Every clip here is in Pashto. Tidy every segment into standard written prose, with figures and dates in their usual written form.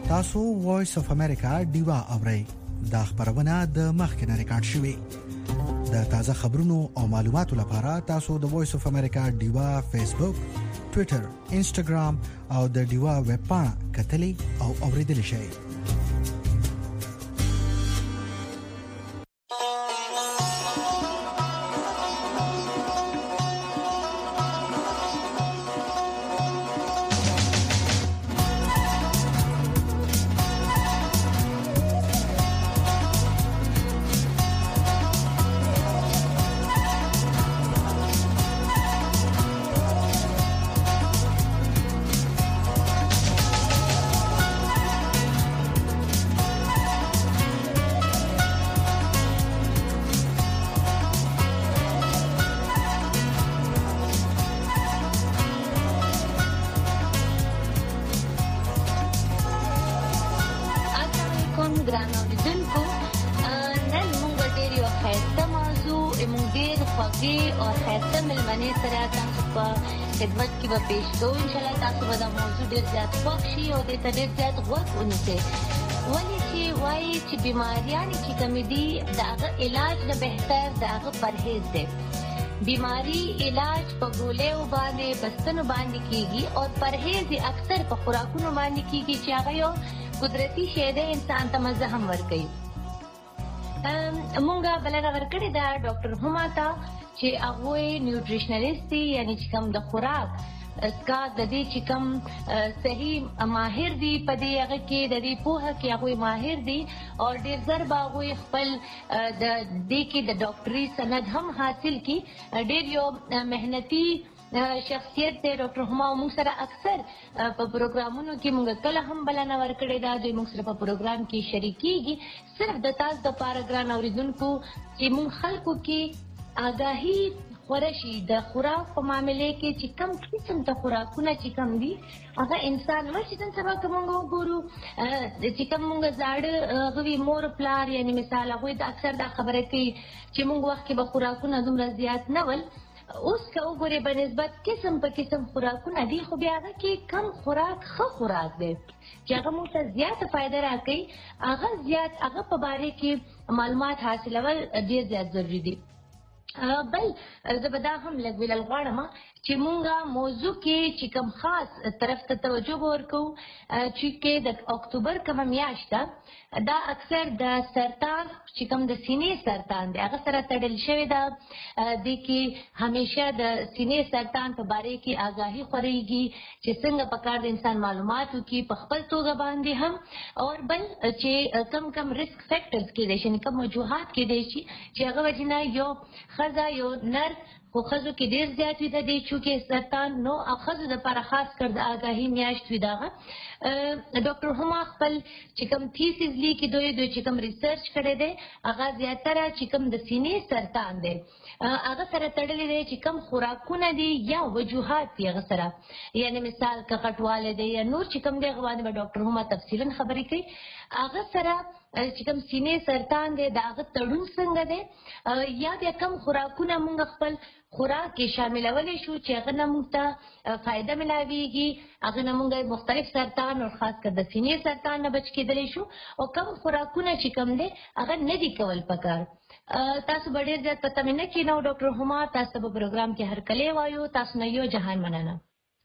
تاسو وایس اف امریکا دیوا اورئ دا خبرونه د مخکنه ریکارډ شوې. د تازه خبرونو او معلوماتو لپاره تاسو د وایس اف امریکا دیوا فیسبوک، ټوئیټر، انسټاګرام او د دیوا ویب پاڼه کتلی او اوریدل شئ. بیماریاں چې کمی دي داغه علاج نه بهتر داغه پرهیز دی. بیماری علاج په ګولې باندې بستنو باندې کیږي او پرهیز اکثر په خوراکونو باندې کیږي چې هغه یو قدرتي شی دی انسان ته مزه هم ورکوي. مونږه بلنه ورکړې ده ډاکټر هما ته چې هغه نیوټریشنلیست دي، یعنی چې کوم د خوراک اسکا د دې چې کوم صحیح ماهر دي په دې هغه کې د دې پوهه کې هغه ماهر دي او ډېر زر باغوي خپل د دې کې د ډاکټري سند هم حاصل کی. ډېر یو مهنتي شخصیت دی ډاکټر هما. موږ سره اکثر په پروګرامونو کې موږ کله هم بلنه ورکړې ده دوی موږ سره په پروګرام کې شریکيږي صرف د تاسو د پاره ګران اوریدونکو چې موږ خلکو کې آگاهی ورشي د خوراک په معاملې کې چې کم قسم ته خوراکونه چې کم دي هغه انسان ورشي نن سبا کوم وګورو چې کوم موږ زاړه غوي مور پلار یعنی مثال هغه د اکثر دا خبره کوي چې موږ وخت کې به خوراکونه دومره زیات نه ول. اوس که وګورې په نسبت قسم په قسم خوراکونه دي خو بیا هغه کې کم خوراک ښه خوراک دی چې هغه موږ ته زیاته فایده راکوي. هغه زیات هغه په باره کې معلومات حاصلول ډېر زیات ضروري دي. بل زه به دا هم لږ ویل غواړم چې مونږه موضوع کې چې کوم خاص طرف ته توجه ورکوو چې کې د اکتوبر کومه میاشت ده دا اکثر د سرطان چې کوم د سینې سرطان دی هغه سره تړل شوی ده. د کې همیشه د سینې سرطان په باره کې آگاهي خوريږي چې څنګه په کار د انسان معلوماتو کې په خپل توګه باندې هم او بل چې کم ریسک فیکټرز کې دي چې کوم وجوهات کې دي چې هغه وجنه یو خزا یو نر خو خزو کې ډیر زیات وي د دې چې سرطان نو خزو د لپاره خاص کر د آگاهی میاشت وي داغه. ډاکټر هما خپل چې کوم تھیسیس لیکي دوی چې کوم ریسرچ کړی دی هغه زیاتره چې کوم د سینې سرطان دی هغه سره تړلې دی چې کوم خوراکونه دي یا وجوهات دي هغه سره یعنی مثال کټواله دی یا نور چې کوم دی هغه باندې ډاکټر هما تفصیلا خبرې کوي. هغه سره چې کوم سینې سرطان دی دا هغه تړون څنګه دی یا بیا کوم خوراکونه موږ خپل خوراک کې شاملولې شو چې هغه نه موږ ته فایده ملاويږي هغه نه موږ مختلف سرطان او خاص کر د سینې سرطان نه بچ کېدلی شو او کوم خوراکونه چې کوم دی هغه نه دي کول پکار. تاسو ډېر زیات پته مې نه کینو ډاکټر هما تاسو په پروګرام کې هر کله وایو تاسو نه یو جهان مننه.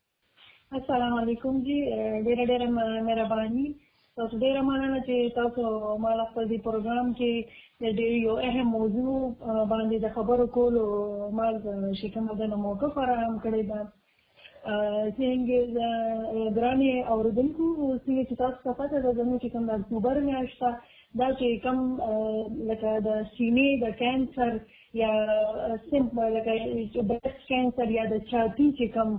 السلام علیکم جی ډېر مهرباني تاسو ډېر مننه چې تاسو مال خپل دې پروګرام کې د یو اهم موضوع باندې د خبرو کولو مال شکمه د موقع فراهم کړی ده. څنګه ګراني اوریدونکو چې تاسو ته پته ده چې کوم د اکتوبر میاشت دا چې کوم لکه د سینې د کانسر یا سیمپل لکه برست کانسر یا د چاقي چې کوم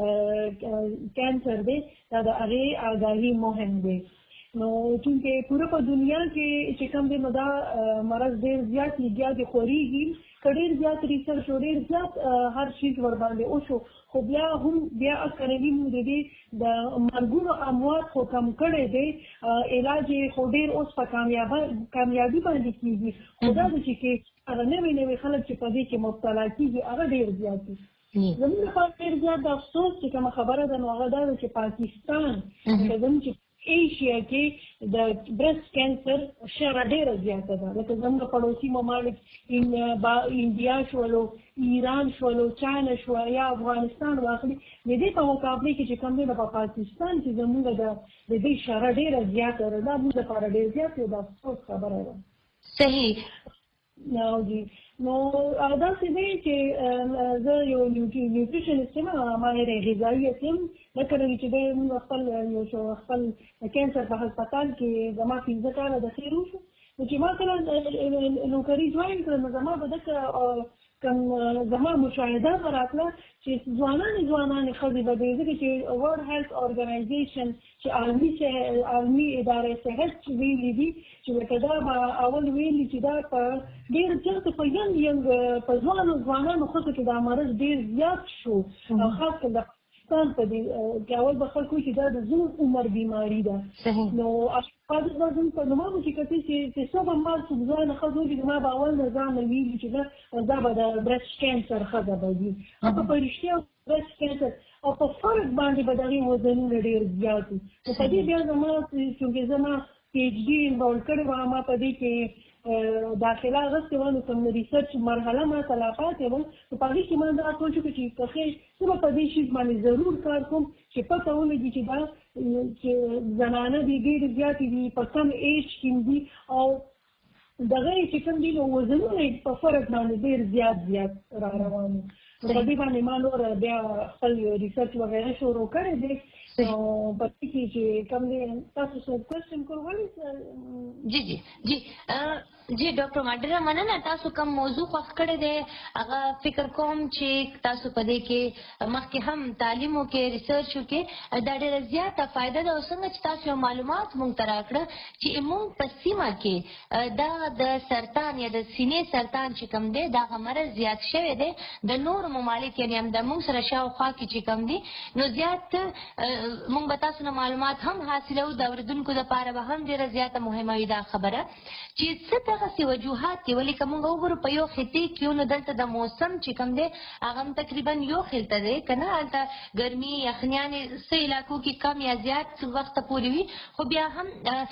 کانسر دی دا د هغې آګاهي مهم دی. نو چونکه پوره په دنیا کې چې کوم دی نو دا مرض ډېر زیات لګیا خوريږي ډېر زیات ریسرچ او ډېر زیات هر شي ور باندې وشو خو بیا هم بیا اکرنی مو دي د مرګونو اموات خو کم کړي دي علاج خو ډېر اوس په کامیابی باندې کیږي خو دا چې هغه نوې خلک چې په دې کې مبتلا کیږي هغه ډېر زیات دي. زموږ لپاره ډېر زیات د افسوس چې کوم خبره ده نو هغه دا چې پاکستان زموږ چې ایشیا کې د برست کینسر شره ډیره زیاته ده. لکه زموږ پړوسي ممالک انډیا شولو، ایران شولو، چاینا شو یا افغانستان واخلي، د دې په مقابله کې چې کوم دی په پاکستان کې زموږ د دې شره ډیره زیاته ده. دا موږ لپاره ډیر زیات یو د افسوس خبره ده. صحیح. نو داسې دی چې زه یو نیوټریشنست یم، ماهر غذاییت یم. لکه چې دی موږ خپل کینسر په هسپتال کې زما 15 کاله د خیر وشو، نو چې ما کله نوکري جوین کړه نو زما به دغه کوم زما مشاهده به راتله چې ځوانانې ښځې به دی، ځکه چې ورلډ هیلث ارګنایزیشن چې عالمي اداره صحت چې ویلي دي چې لکه دا به اول ویلي چې دا په ډېر زیات په ینګ په ځوانانو ښځو کې دا مرض ډېر زیات شو، او خاص کر د پاکستان په دې کې اول به خلکو چې دا د زوړ عمر بیماري ده. نو اشخاص په نومه چې کتل چې څو به ما ځوانه ښځو چې ما به اول نه ځان ویلي چې دا به د برست کینسر ښځه به وي، هغه په رښتیا برست کینسر او په فرق باندې به د هغې وزنونه ډېر زیات وي. نو په دې بیا زما چونکې زما پی ایچ ډي انوالو کړې وه، ما په دې کې داخله اخیستې وه، نو کوم ریسرچ مرحله ما ته لا پاتې وه، نو په هغې کې ما دا سوچ وکړو چې که زه به په دې شي باندې ضرور کار کوم چې پته ولګي چې دا چې زنانه دي ډېرې زیاتې دي، په کم ایج کې دي، او دغه چې کوم دي نو وزنونه یې په فرق باندې ډېر زیات را روان وو. نو په دې باندې ما نور بیا خپل ریسرچ وغیره شروع کړی دی. نو په دې کې چې کوم دی تاسو څه کوېسچن کولی؟ جی ډاکټر ما ډېره مننه. تاسو کوم موضوع خوښ کړی دی هغه فکر کوم چې تاسو په دې کې مخکې هم تعلیم وکړئ، ریسرچ وکړئ، دا ډېره زیاته فایده ده. او څنګه چې تاسو معلومات موږ ته راکړه چې موږ په سیمه کې دا د سرطان یا د سینې سرطان چې کوم دی دا مرض زیات شوی دی د نورو ممالک یعنې هم د موږ سره شاوخوا کې چې کوم دي نو زیات موږ به تاسو نه معلومات هم حاصلوو. د اورېدونکو دپاره به هم ډېره زیاته مهمه وي دا خبره چې څه دغسې وجوهات دي. ولې که موږ وګورو په یو خطې کې یو نو دلته د موسم چې کوم دی هغه هم تقریبا یو خلته دی که نه، هلته ګرمي یخنیانې څه علاقو کې کم یا زیات وخته پورې وي، خو بیا هم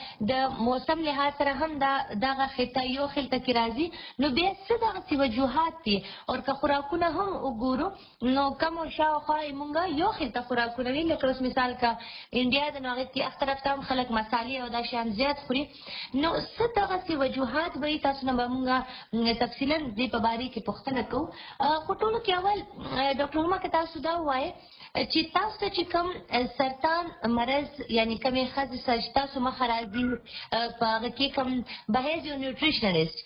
د موسم لحاظ سره هم دغه خطه یو خلته کې راځي. نو بیا څه دغسې وجوهات دي، او که خوراکونه هم وګورو نو کم او شاوخوا یې موږ یو خلته خوراکونه وي. لکه اوس مثال که انډیا د نو هغې کې اخ طرف ته هم خلک مسالې او دا شیان زیات خوري. نو څه دغسې وجوهات به تاسو نه به موږ تفصیلا دې په بارې کې پوښتنه کوو. خو ټولو کې اول ډاکټر هما که تاسو دا ووایئ چې تاسو ته چې کوم سرطان مرض یعنې کومې ښځې سره چې تاسو مخه راځي په هغه کې کوم بهیز یو نیوټریشنلیسټ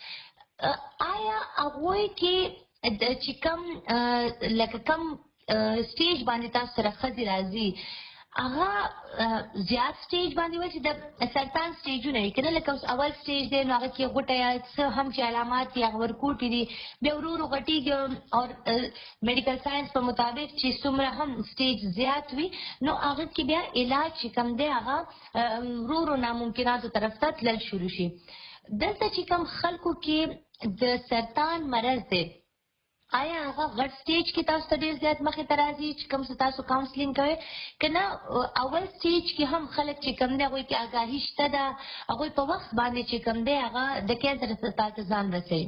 آیا هغوی کې چې کوم لکه کوم سټیج باندې تاسو سره ښځې راځي هغه زیات سټیج باندې وایي چې د سرطان سټیجونه وي که نه، لکه اوس اول سټیج دی نو هغه کې غوټه یا څه هم چې علامات دي هغه ورکوټې دي، بیا ورو ورو غټېږي او میډیکل ساینس په مطابق چې څومره هم سټیج زیات وي نو هغه کې بیا علاج چې کوم دی هغه ورو ورو ناممکناتو طرف ته تلل شروع شي. دلته چې کوم خلکو کې د سرطان مرض دی آیا هغه غټ سټیج کې تاسو ته ډېر زیات مخې ته راځي چې کوم څه تاسو کاونسلینګ کوئ که نه اول سټیج کې هم خلک چې کوم دی هغوی کې آګاهي شته ده، هغوی په وخت باندې چې کوم دی هغه د کینسر هسپتال ته ځان رسوي؟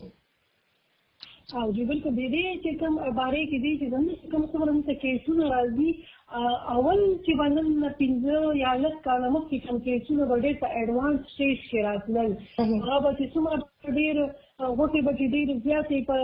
او جی بالکل د دې چې کوم بارے کې دي چې زموږ کوم څومره موږ کیسونه راځي اول چې باندې 15 یا 10 کاله مخکې کوم کیسونه به ډېر په اډوانس سټیج کې راتلل، هغه به چې څومره ډېر غوټې به چې ډېرې زیاتې په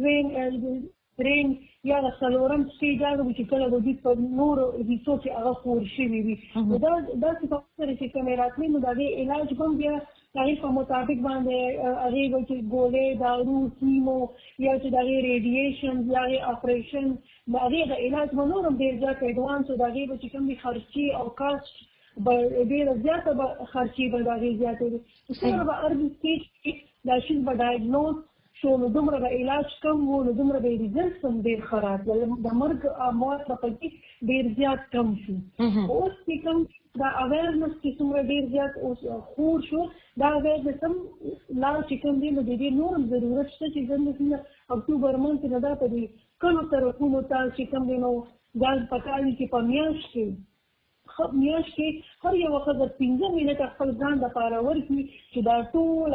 درېیم یا د څلورم سټیج هغه چې کله به دوی په نورو حصو کې هغه خور شوي وي. نو داسې په سره چې کومې راتلې نو د هغې علاج به هم بیا د هغې په مطابق باندې هغې به چې ګولۍ دارو کیمو یا چې د هغې ریډیشن یا هغې اپریشن د هغې د علاج به نور هم ډېر زیات ایډوانس و د هغې به چې کوم دي خرچې او کاسټ به ډېره زیاته به خرچې به د هغې زیاتې وي. څومره به ارلی سټیج کې دا شي به ډایګنوز شو نو دومره به علاج کم و نو دومره به ریزلټس هم ډېر ښه راتلل، د مرګ مواد به پکې ډېر زیات کم شو. اوس چې کوم دا اویرنس چې څومره ډېر زیات اوس خور شو دا اویرنس هم لا چې کوم دی نو د دې نور هم ضرورت شته چې زموږ څنګه اکتوبر منځ کې دا په دې کلو طرفونو ته چې کوم دی نو دا پکار دي چې په میاشت کې میاشت کې هر یو ښځه 15 منټه خپل ځان دپاره ورکړي چې دا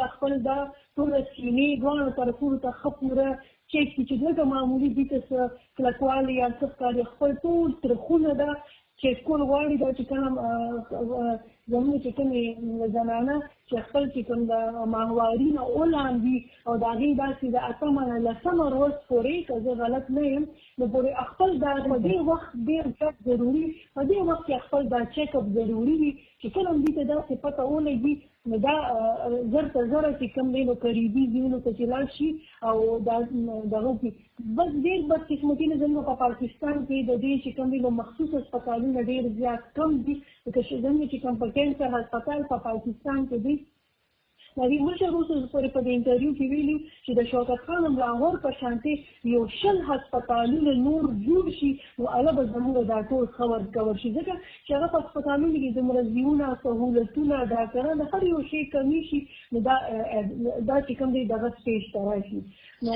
ټوله سینې دواړو طرفونو ته ښه پوره چیک کړي چې دلته معمولي دي ته څه کلکوالی یا څه ښکاري خپل ټول ترخونه ده چې کول غواړي دا چې کوم زموږ چې کومې زنانه چې خپل چې کوم د ماهواري نه ولاندي او د هغې داسې د اتمه نه لسمه ورځ پورې که زه غلط نه یم نو پورې خپل دا په دې وخت ډېر زیات ضروري په دې وخت کې خپل دا چیک اپ ضروري وي چې کله هم دې ته داسې پته ولګي نو دا زر ته زره چې کوم دی نو قریبي ځایونو ته چې لاړ شي او دا دغه کې بس ډېر بدقسمتي نه زموږ په پاکستان کې د دې چې کوم دی نو مخصوص هسپتالونه ډېر زیات کم دي لکه زموږ چې کوم په کینسر هسپتال په پاکستان کې دی د دې مشر اوس پورې په دې انټرویو کې ویلي چې د شوکت خان لاهور په شانتې یو 100 هسپتالونه نور جوړ شي نو هغه به زموږ دا ټول کور شي ځکه چې هغه په هسپتالونو کې د مرضیونه سهولتونه ډاکټران د هر یو شی کمی شي نو دا چې کوم دی دغه سټیج ته راشي نو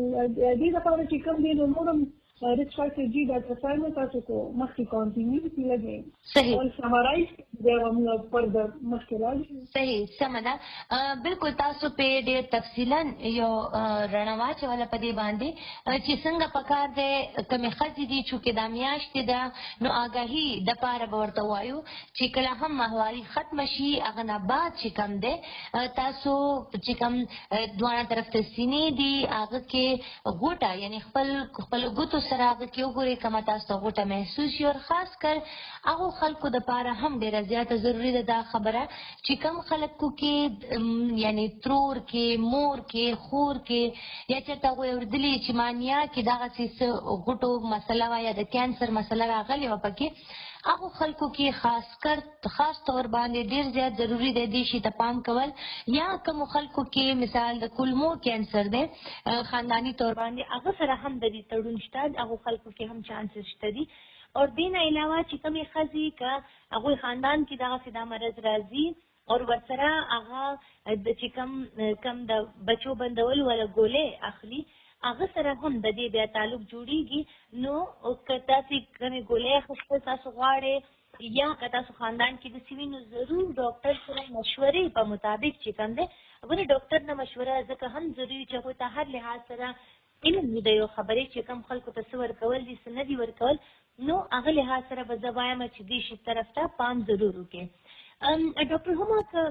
دې لپاره چې کوم دی نو نورم رچ فاکټر جی ډاکټر صاحب تاسو کو مخکې کانټینیوټي لګي صحیح او سمرایز دی موږ پر د مخکې راځي صحیح سمدا بالکل تاسو په ډېر تفصیلا یو رڼاواچ ولا په دې باندې چې څنګه پکار دی کومې ښځې دي چې دا میاشتې ده نو آګاهي د پاره به ورته وایو چې کله هم ماهواري ختمه شي هغه نه بعد چې کوم دی تاسو چې کوم دواړه طرف ته سینې دي هغه کې غوټه یعنی خپل ګوتو سره هغه کې وګورئ کومه تاسو ته غوټه محسوس شي او خاص کر هغو خلکو دپاره هم ډېره زیاته ضروري ده دا خبره چې کوم خلکو کې یعنی ترور کې مور کې خور کې یا چېرته هغوی اورېدلي چې مانیا کې دغسې څه غوټو مسله وه یا د کینسر مسله راغلې وه پکې هغو خلکو کې خاص طور باندې ډېر زیات ضروري دی دې شي ته پام کول یا کومو خلکو کې مثال د کولمو کینسر دی خانداني طور باندې هغه سره هم د دې تړون شته هغو خلکو کې هم چانسز شته دي او دې نه علاوه چې کومې ښځې که هغوی خاندان کې دغسې دا مرض راځي او ورسره هغه د چې کم د بچو بندول ولا ګولې اخلي هغه سره هم د دې بیا تعلق جوړیږي نو که تاسې کومې ګولۍ اخیستل تاسو غواړئ یا که تاسو خاندان کې داسې وي نو ضرور ډاکټر سره مشورې په مطابق چې کوم دی ولې ډاکټر نه مشوره ځکه هم ضروري چې هغوی ته هر لحاظ سره علم وي د یو خبرې چې کوم خلکو ته څه ورکول دي څه نه دي ورکول نو هغه لحاظ سره به زه وایم چې دې شي طرف ته پام ضرور وکړئ ډاکټر هما که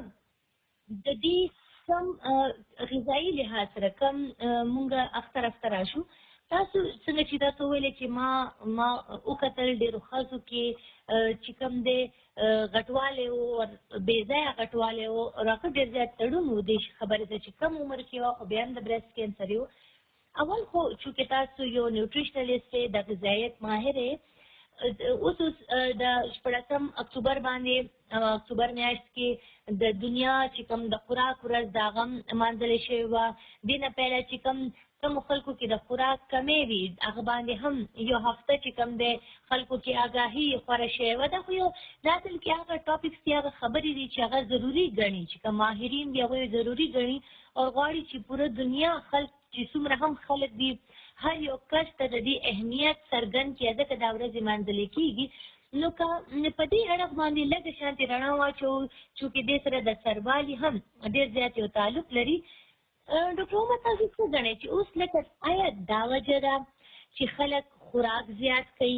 د دې کم غذایي لحاظ سره کم مونږ اختر راشو تاسو څنګه چې تاسو ویلې چې ما وکتل ډېرو ښځو کې چې کوم دی غټوالی و بې ځایه غټوالی و هغه ډېر زیات تړون و دې خبرې ته چې کم عمر کې وه خو بیا هم د برېسټ کینسر و اول خو چونکې تاسو یو نیوټریشنلیست یې د غذایت ماهر یې اوس د 14 اکتوبر باندې اکتوبر میاشت کې د دنیا چې کوم د خوراک ورځ د هغه لمانځلې شوې وه دې نه پیله چې کومو خلکو کې د خوراک کمې وي هغه باندې هم یو هفته چې کوم دی خلکو کې آګاهي خوره شوې وه دا خو یو دا اصل کې هغه ټاپکس دي هغه خبرې دي چې هغه ضروري ګڼي چې کوم ماهرین دي هغوی ضروري ګڼي او غواړي چې پوره دنیا خلک چې څومره هم خلک دي هر یو کس ته د دې اهمیت څرګند کړي ځکه دا ورځې لمانځلې کېږي نو که په دې اړخ باندې لږه شانتې رڼا واچوو چونکې دې سره د سربالي هم ډېر زیات یو تعلق لري ډاکټر عمر تاسو څه ګڼئ چې اوس لکه آیا دا وجه ده چې خلک خوراک زیات کوي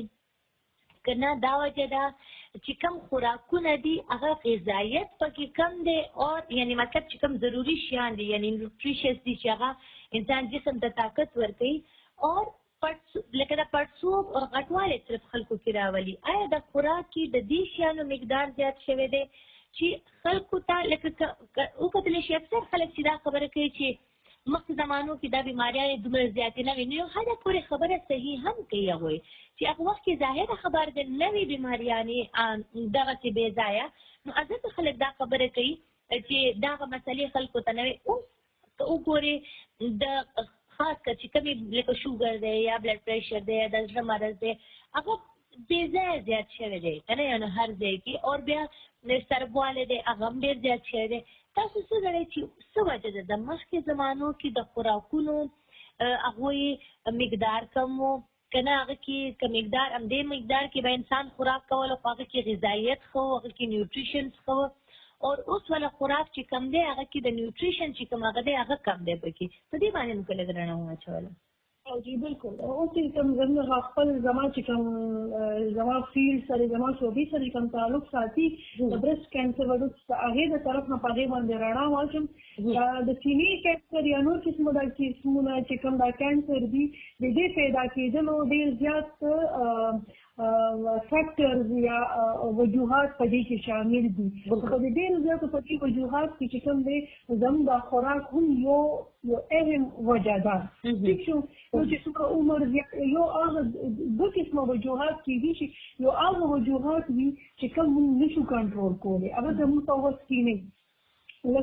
که نه دا وجه ده چې کم خوراکونه دي هغه غذایت پکې کم دی او یعنی مطلب چې کم ضروري شیان دي یعنی نیوټریشس دي چې هغه انسان جسم ته طاقت ورکوي او لکه د پړسوب او غټوالی صرف خلکو کې راولي آیا د خوراک کې د دې شیانو مقدار زیات شوی دی چې خلکو ته لکه وکتلی شي اکثر خلک چې دا خبره کوي چې مخکې زمانو کې دا بیماریانې دومره زیاتې نه وي نو یو حده پورې خبره صحیح هم کوي هغوی چې هغه وخت کې ظاهره خبر د نوې بیماریانې دغسې بې ځایه نو ځکه خلک دا خبره کوي چې دغه مسلې خلکو ته نه وي اوس که وګورې د خاص کر چې کومې لکه شوګر دی یا بلډ پریشر دی یا د زړه مرض دی هغه بې ځایه زیات شوی دی که نه یعنې هر ځای کې او بیا سربوالی دی هغه هم ډېر زیات شوی دی تاسو څه ګڼئ چې څه وجه ده د مخکې زمانو کې د خوراکونو هغوی مقدار کم و کنه هغه کې کوم مقدار همدې مقدار کې به انسان خوراک کول او هغه کې غذایت خو هغه کې نیوټریشن خو او اوس ولا خوراک چې کم دی هغه کې د نیوټریشن چې کوم هغه دی هغه کم دی پکې په دې باندې موږ لږ رڼا واچوله. او جی بالکل اوس چې کوم زموږ خپل زما چې کوم زما فیلډ سره زما شوبې سره کوم تعلق ساتي د برست کینسر ورته هغه د طرف نه پدې باندې رڼا واچم د سینې کینسر یا نور قسمه د قسمونه چې کوم دا کینسر دي د دې پیدا کېدلو ډېر زیات فیکٹرز یا وجوهات په دې کې شامل دي. په دې ډېر زیاتو په دې وجوهات کې چې کوم دی زموږ د خوراک هم یو اهم وجه ده. ټیک شو چې څومره عمر یو هغه دوه قسمه وجوهات کېدي چې یو هغه وجوهات وي چې کوم موږ نشو کنټرول کولی هغه زموږ په وس کې نه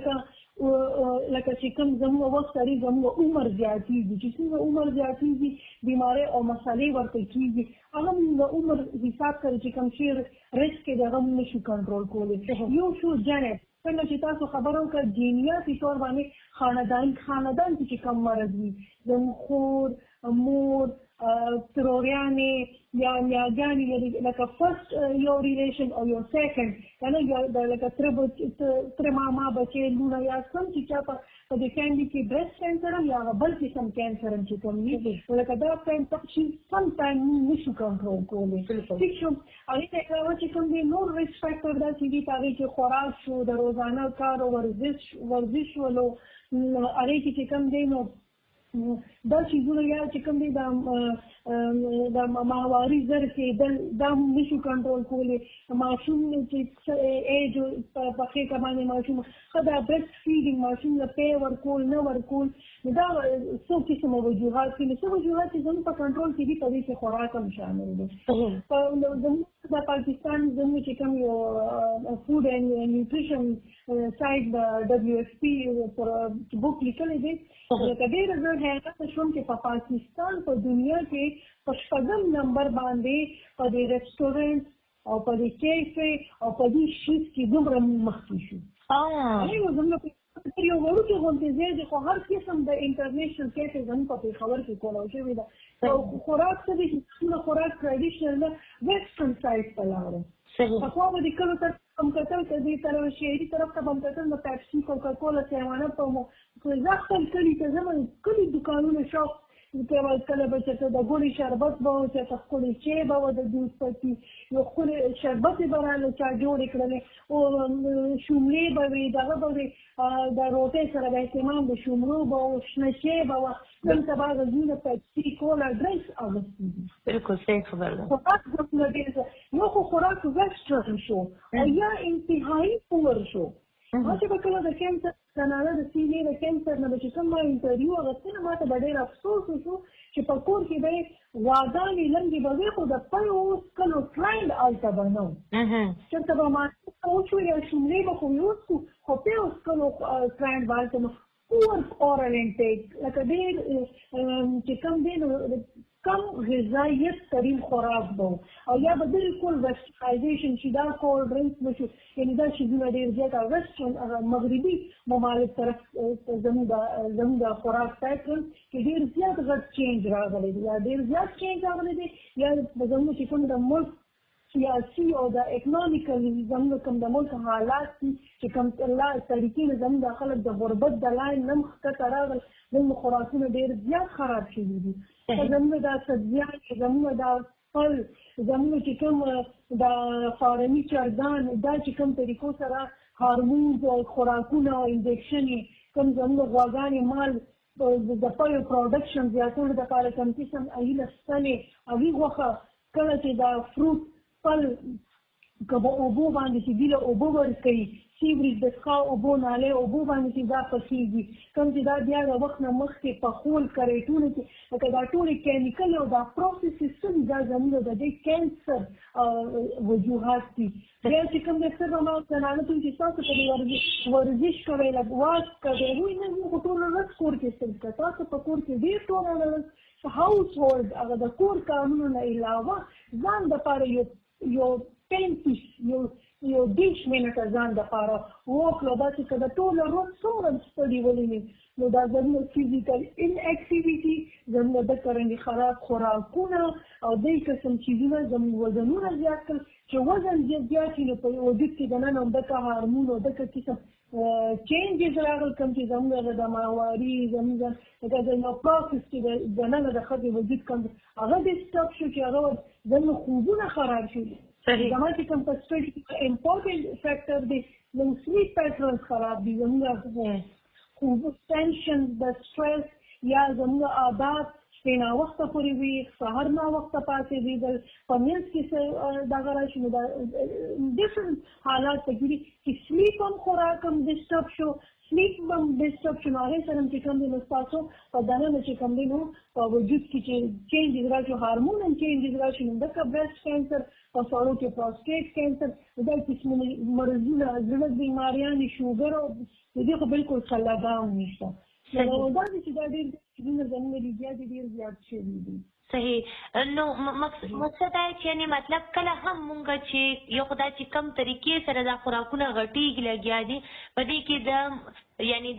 لکه چې کوم زموږ وخت لري زموږ عمر زیاتېږي چې څنګه عمر زیاتېږي بیمارۍ او مسالې ورته کېږي هغه موږ د عمر حساب کوي چې کوم شی رسک دی هغه موږ نشو کنټرول کولی. یو شو جنټ څنګه چې تاسو خبرو کړه جینیاتي طور باندې خاندان چې کوم مرض وي زموږ خور مور تروريانې یا میاګانې لکه فرست یو ریلیشن او یو سیکنډ کنه لکه تر ماما بچې لونه یا سم چې چا په دې فیملی کې برست کینسر هم یا بل قسم کینسر هم چې کوم وي لکه دا چې سم ټایم نشو کنټرول کولی. ٹھیک شو هغې ته علاوه چې کوم دی نور ریسک فیکټر دا چې دي په هغې کې خوراک شو د روزانه کار او ورزش ولو هغې کې چې کوم دی نو دا چیزونه یا چې کوم دی د ماهواري زر کېدل دا هم نشو کنټرول کولی. ماشوم چې ایج په خېټه باندې ماشوم ښه دا برست فیډینګ ماشوم له پی ورکول نه ورکول دا څو قسمه وجوهات دي. څه وجوهات چې زموږ په کنټرول کې دي په دې کې خوراک هم شامل دی. زموږ د پاکستان زموږ چې کوم یو فوډ اینډ نیوټریشن سایټ د WFP بک لیکلی دی لکه ډېره زه حیرانه شوم چې په پاکستان په دنیا کې په 6م نمبر باندې په دې رسټورنټ او په دې کیفې او په دې شیز کې دومره مخکې شو. زموږ یو وړوکی غونډې ځای دی خو هر قسم د انټرنیشنل کیفې زموږ په پېښور کې کولی شوې ده او خوراک څه دی چې خوراک ټریډیشنل ده ویسټرن سایډ ته لاړم. پخوا به د کلو طرف ته هم کتل که دې طرف شهري طرف ته به هم کتل د پیپسي کوکاکولا حیوانات ته مو زه خپل کلي ته ځم کلي دوکانونه شوق کله به چېرته د ګوړې شربت به و چېرته ښکلې چای به وه د دوست پکې یو ښکلې شربت یې به راله چا جوړې کړلې او شوملې به وې دغه به وې د روټۍ سره به اهتمام د شومرو به و شنه چای به وه نن سبا غزونه پیپسي کولا ډرنکس اغوستي دي. بالکل صحیح خبر ده. خوراک زموږ ډېر یو خو خوراک ویسټرن شو او یا انتهایي پور شو. ما چې به کله د کینسر زنانه د سینې د کینسر نه به چې کوم ما انټرویو اخیستله ما ته به ډېر افسوس وشو چې په کور کې به یې غواګانې لنډې به وې خو د 5 کلو ټرینډ هلته به نه و چېرته به ماسک ته وشو یا شملې به خو یې وڅکو خو 5 کلو ټرینډ به هلته نو پور اورل انټیک لکه ډېر چې کوم دی نو کم غذایت ترین خوراک به او یا به بالکل ویسټرنایزیشن چې دا کول ډرنکس به شو یعنې دا شیزونه ډېر زیات ویسټرن مغربي ممالک طرف زموږ د خوراک پیټرن کې ډېر زیات غټ چینج راغلی دی یا ډېر زیات چینج راغلی دی یا زموږ چې کوم د ملک سیاسي او د اکنامیکل زموږ کوم د ملک حالات دي چې کوم طریقې نه زموږ د خلک د غربت د لاین نه مخکته راغل زموږ خوراکونه ډېر زیات خراب شوي دي. زموږ دا سبزیان زموږ دا فل زموږ چې کوم د فارمي چرګان دا چې کوم طریقو سره هارمونز او خوراکونه او انجکشن یې کوم زموږ غواګانې مال د پیو پروډکشن زیاتولو دپاره کوم قسم هغې نه ستنې هغې غوښه کله چې دا فروټ فل که به اوبو باندې چې دوی له اوبه ورکوي سیوریج د څښاک اوبو نالۍ اوبو باندې چې دا پخېږي کوم چې دا بیا د وخت نه مخکې پخول کریټونه کې لکه دا ټولې کیمیکل او دا پروسس سیسټم دا زموږ د دې کینسر وجوهات دي. بیا چې کوم د اکثر به ما زنانه ته چې تاسو په دې ورزش کوئ لږ واک کوئ وایي نه موږ خو ټوله ورځ کور کې استل کوو تاسو په کور کې ډېر ټوله ورځ هاوس هولډ هغه د کور کارونو نه علاوه ځان دپاره یو 10 پیس یو دیش منټه ځان دپاره وکړو داسې که د ټوله ورځ څومره ستړي ولینې نو دا زموږ فزیکل ان اکټیویټي زموږ د کرنې خراب خوراکونه او دې قسم چیزونه زموږ وزنونه زیات کړل چې وزن زیات شي نو په وجود کې دننه همدغه هارمون او دغه قسم چینجز راغل کوم چې زموږ د ماهواري زموږ د نو پروسس چې دننه د ښځې وجود کوم هغه ډسټرب شو چې هغه زموږ خوبونه خراب شو زموږ چې کوم په امپورټنټ فیکټر دی زموږ سلیپ پیټرنز خراب دي زموږ خوب ټینشن د سټرس یا زموږ عادات شپې ناوخته پورې وي سهار ناوخته پاڅېدل په منځ کې دغه راشي نو دا ډفرنټ حالات پکې دي چې سلیپ هم خوراک هم ډسټرب شو سلیپ هم ډسټرب شو نو هغې سره چې کوم دی نو ستاسو په دننه چې کوم دی نو په وجود کې چې چینجز راشي هارمون هم چینجز راشي نو دغه برسټ کینسر په سړو کې پروسټیټ کینسر دا قسمونه مرضونه زړه بیماریانې شوګر او د دې خو بالکل سلاګام نشته نو دا چې دا ډېر څیزونه زموږ لیدیا دي ډېر زیات شوي دي صحیح نو مقصد دا چې یعنې مطلب کله هم مونږ چې یو خدای چې کم طریقې سره دا خوراکونه غټېږي لګیا دي په دې کې د یعنې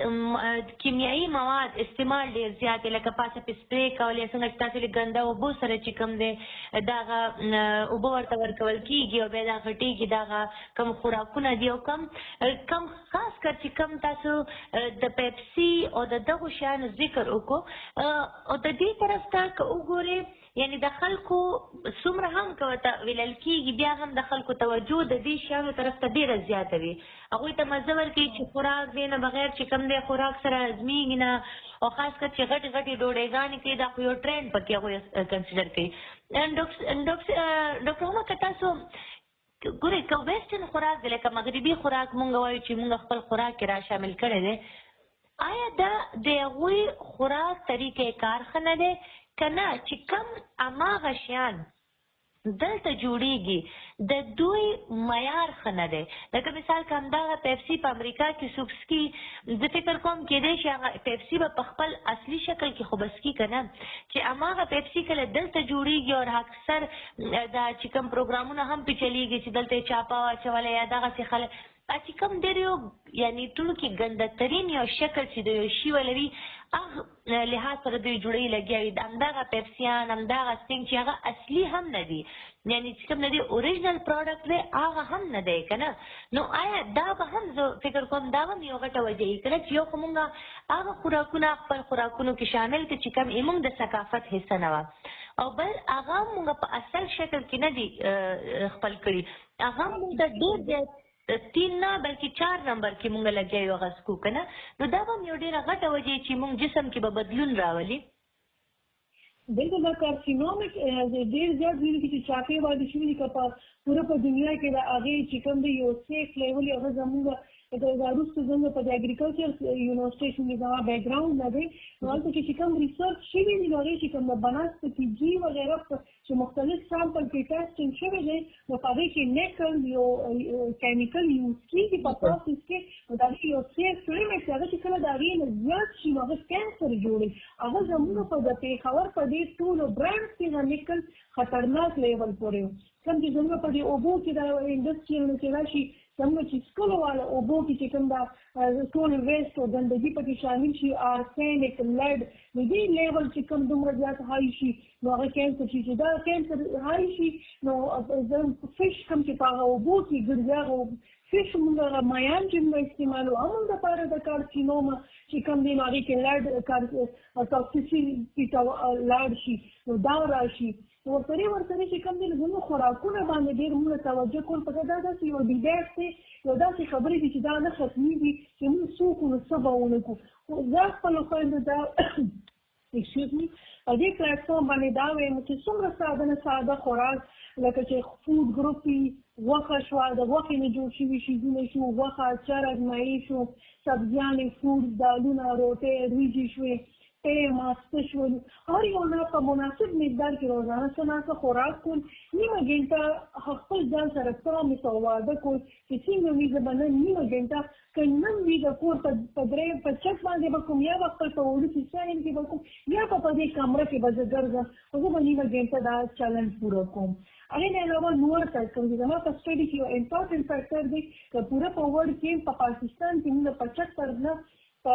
د کیمیایي مواد استعمال ډېر زیات دی لکه پاسه پې سپرې کول یا څنګه چې تاسې ګنده اوبو سره چې کوم دی دغه اوبه ورته ورکول کېږي او بیا دا غټېږي دغه کوم خوراکونه دي او کم خاص کر چې کوم تاسو د پیپسي او د دغو شیانو ذکر وکړو او د دې طرف ته که وګورې یعنی د خلکو څومره هم که ورته ویلل کېږي بیا هم د خلکو توجه د دې شیانو طرف ته ډېره زیاته وي هغوی ته مزه ورکوي چې خوراک دی نه بغیر چې کوم دی خوراک سره هضمېږي نه او خاص کر چې غټې غټې ډوډۍ کوي دا خو یو ټرینډ پکې هغوی کنسیډر کوي ډاکټر عمر که تاسو ګورئ که ویسټرن خوراک دی لکه مغربي خوراک مونږ وایو چې مونږ خپل خوراک کې را شامل کړی دی آیا دا د هغوی خوراک طریقې کار ښه نه دی که نه چې کم هماغه شیان دلته جوړیږي د دوی معیار ښه نه دی لکه مثال که همدغه پیپسي په امریکا کې څوک څکي زه فکر کوم کیدای شي هغه پیپسي به په خپل اصلي شکل کې خو به څکي که نه چې هماغه پیپسي کله دلته جوړیږي او اکثر دا چې کوم پروګرامونه هم پې چلیږي چې دلته یې چاپه واچولی یا دغسې خلک چې کوم ډېر یو یعنې ټولو کې ګنده ترین یو شکل چې د یو شي ولري هغه لحاظ سره دوی جوړۍ لګیا وي د همدغه پیپسیان همدغه سټینګ چې هغه اصلي هم نه دي یعنې چې کوم نه دی اوریجنل پروډکټ دی هغه هم نه دی که نه نو آیا دا به هم زه فکر کوم دا هم یو غټه وجه وي که نه چې یو خو مونږ هغه خوراکونه خپل خوراکونو کې شامل کړي چې کوم یې مونږ د ثقافت حصه نه وه او بل هغه مونږ په اصل شکل کې نه دي خپل کړي هغه مونږ ته ډېر زیات 3 نه بلکې 4 نمبر کې مونږ لګیا یو هغه سکو که نه نو دا به هم یو ډېره غټه وجه چې مونږ جسم کې به بدلون راولي بالکل دا کارسینومک ډېر زیات ویني چې چاپې والی شوي دي که په پوره په دنیا کې د هغې چې کوم دی یو سیف لیول هغه زموږ دا وروسته زموږ په د اګریکلچر یونیورسټیشن کې زما بیکګراؤنډ نه دی نو هلته کې چې کوم ریسرچ شوي دي نو هغې چې کوم د بنسپتي وغیره چې مختلف سامپل کې ټیسټینګ شوی دی نو په هغې کې نیکل یو کیمیکل یوز کېږي په پروسس کې نو د هغې یو سیف لیمټ دی هغه چې کله د هغې نه زیات شي نو هغه کینسر جوړوي هغه زموږ په د پېښور په دې ټولو برانډ کې د نیکل خطرناک لیول پورې کوم چې زموږ په دې اوبو کې د انډسټریالو کې راشي زموږ چې څکلو والا اوبو کې چې کوم دا ټول ویسټ او ګندګي پکې شامل شي آرسینک لیډ د دې لیول چې کوم دومره زیات هاي شي نو هغه کینسر شي چې دا کینسر هاي شي نو فش کوم چې په هغه اوبو کې ګرځي هغه فش موږ هغه مایان چې موږ استعمالو هغه دپاره د کارسینوما چې کوم دی نو هغې کې لیډ ټاکسیسیټي ته لاړ شي نو دا راشي ورسره چې کوم دی زموږ خوراکونه باندې ډېر موږ توجه کول پکار دا داسې یو ډیبیټ دی یو داسې خبرې دي چې دا نه ختمېږي چې موږ څوک نو څه به ونه کړو خو زه خپلو خویندو دا په دې پلیټفارم باندې دا وایم چې څومره ساده نه ساده خوراک لکه چې فود ګروپ وي غوښه شوه د غوښې نه جوړ شوي شیزونه شو غوښه چرګ ماهي شو سبزیانې فروټ دالونه روټۍ وریجې شوې ماسته شول هر یو نه په مناسب مقدار کې روزانه څه ناڅه خوراک کول نیمه ګنټه خپل ځان سره پرومس او وعده کول چې څنګه وي زه به نن نیمه ګنټه که نن وي د کور په چت باندې به کوم یا به خپل په وړو سیسټاین کې به کوم یا به په دې کمره کې به زه ګرځم خو زه به نیمه ګنټه دا چلنج پوره کوم هغې نه علاوه نور کوم دي زما په سټډي کې یو امپورټنټ فیکټر دی که پوره په ورلډ کې په پاکستان کې موږ 75 نه په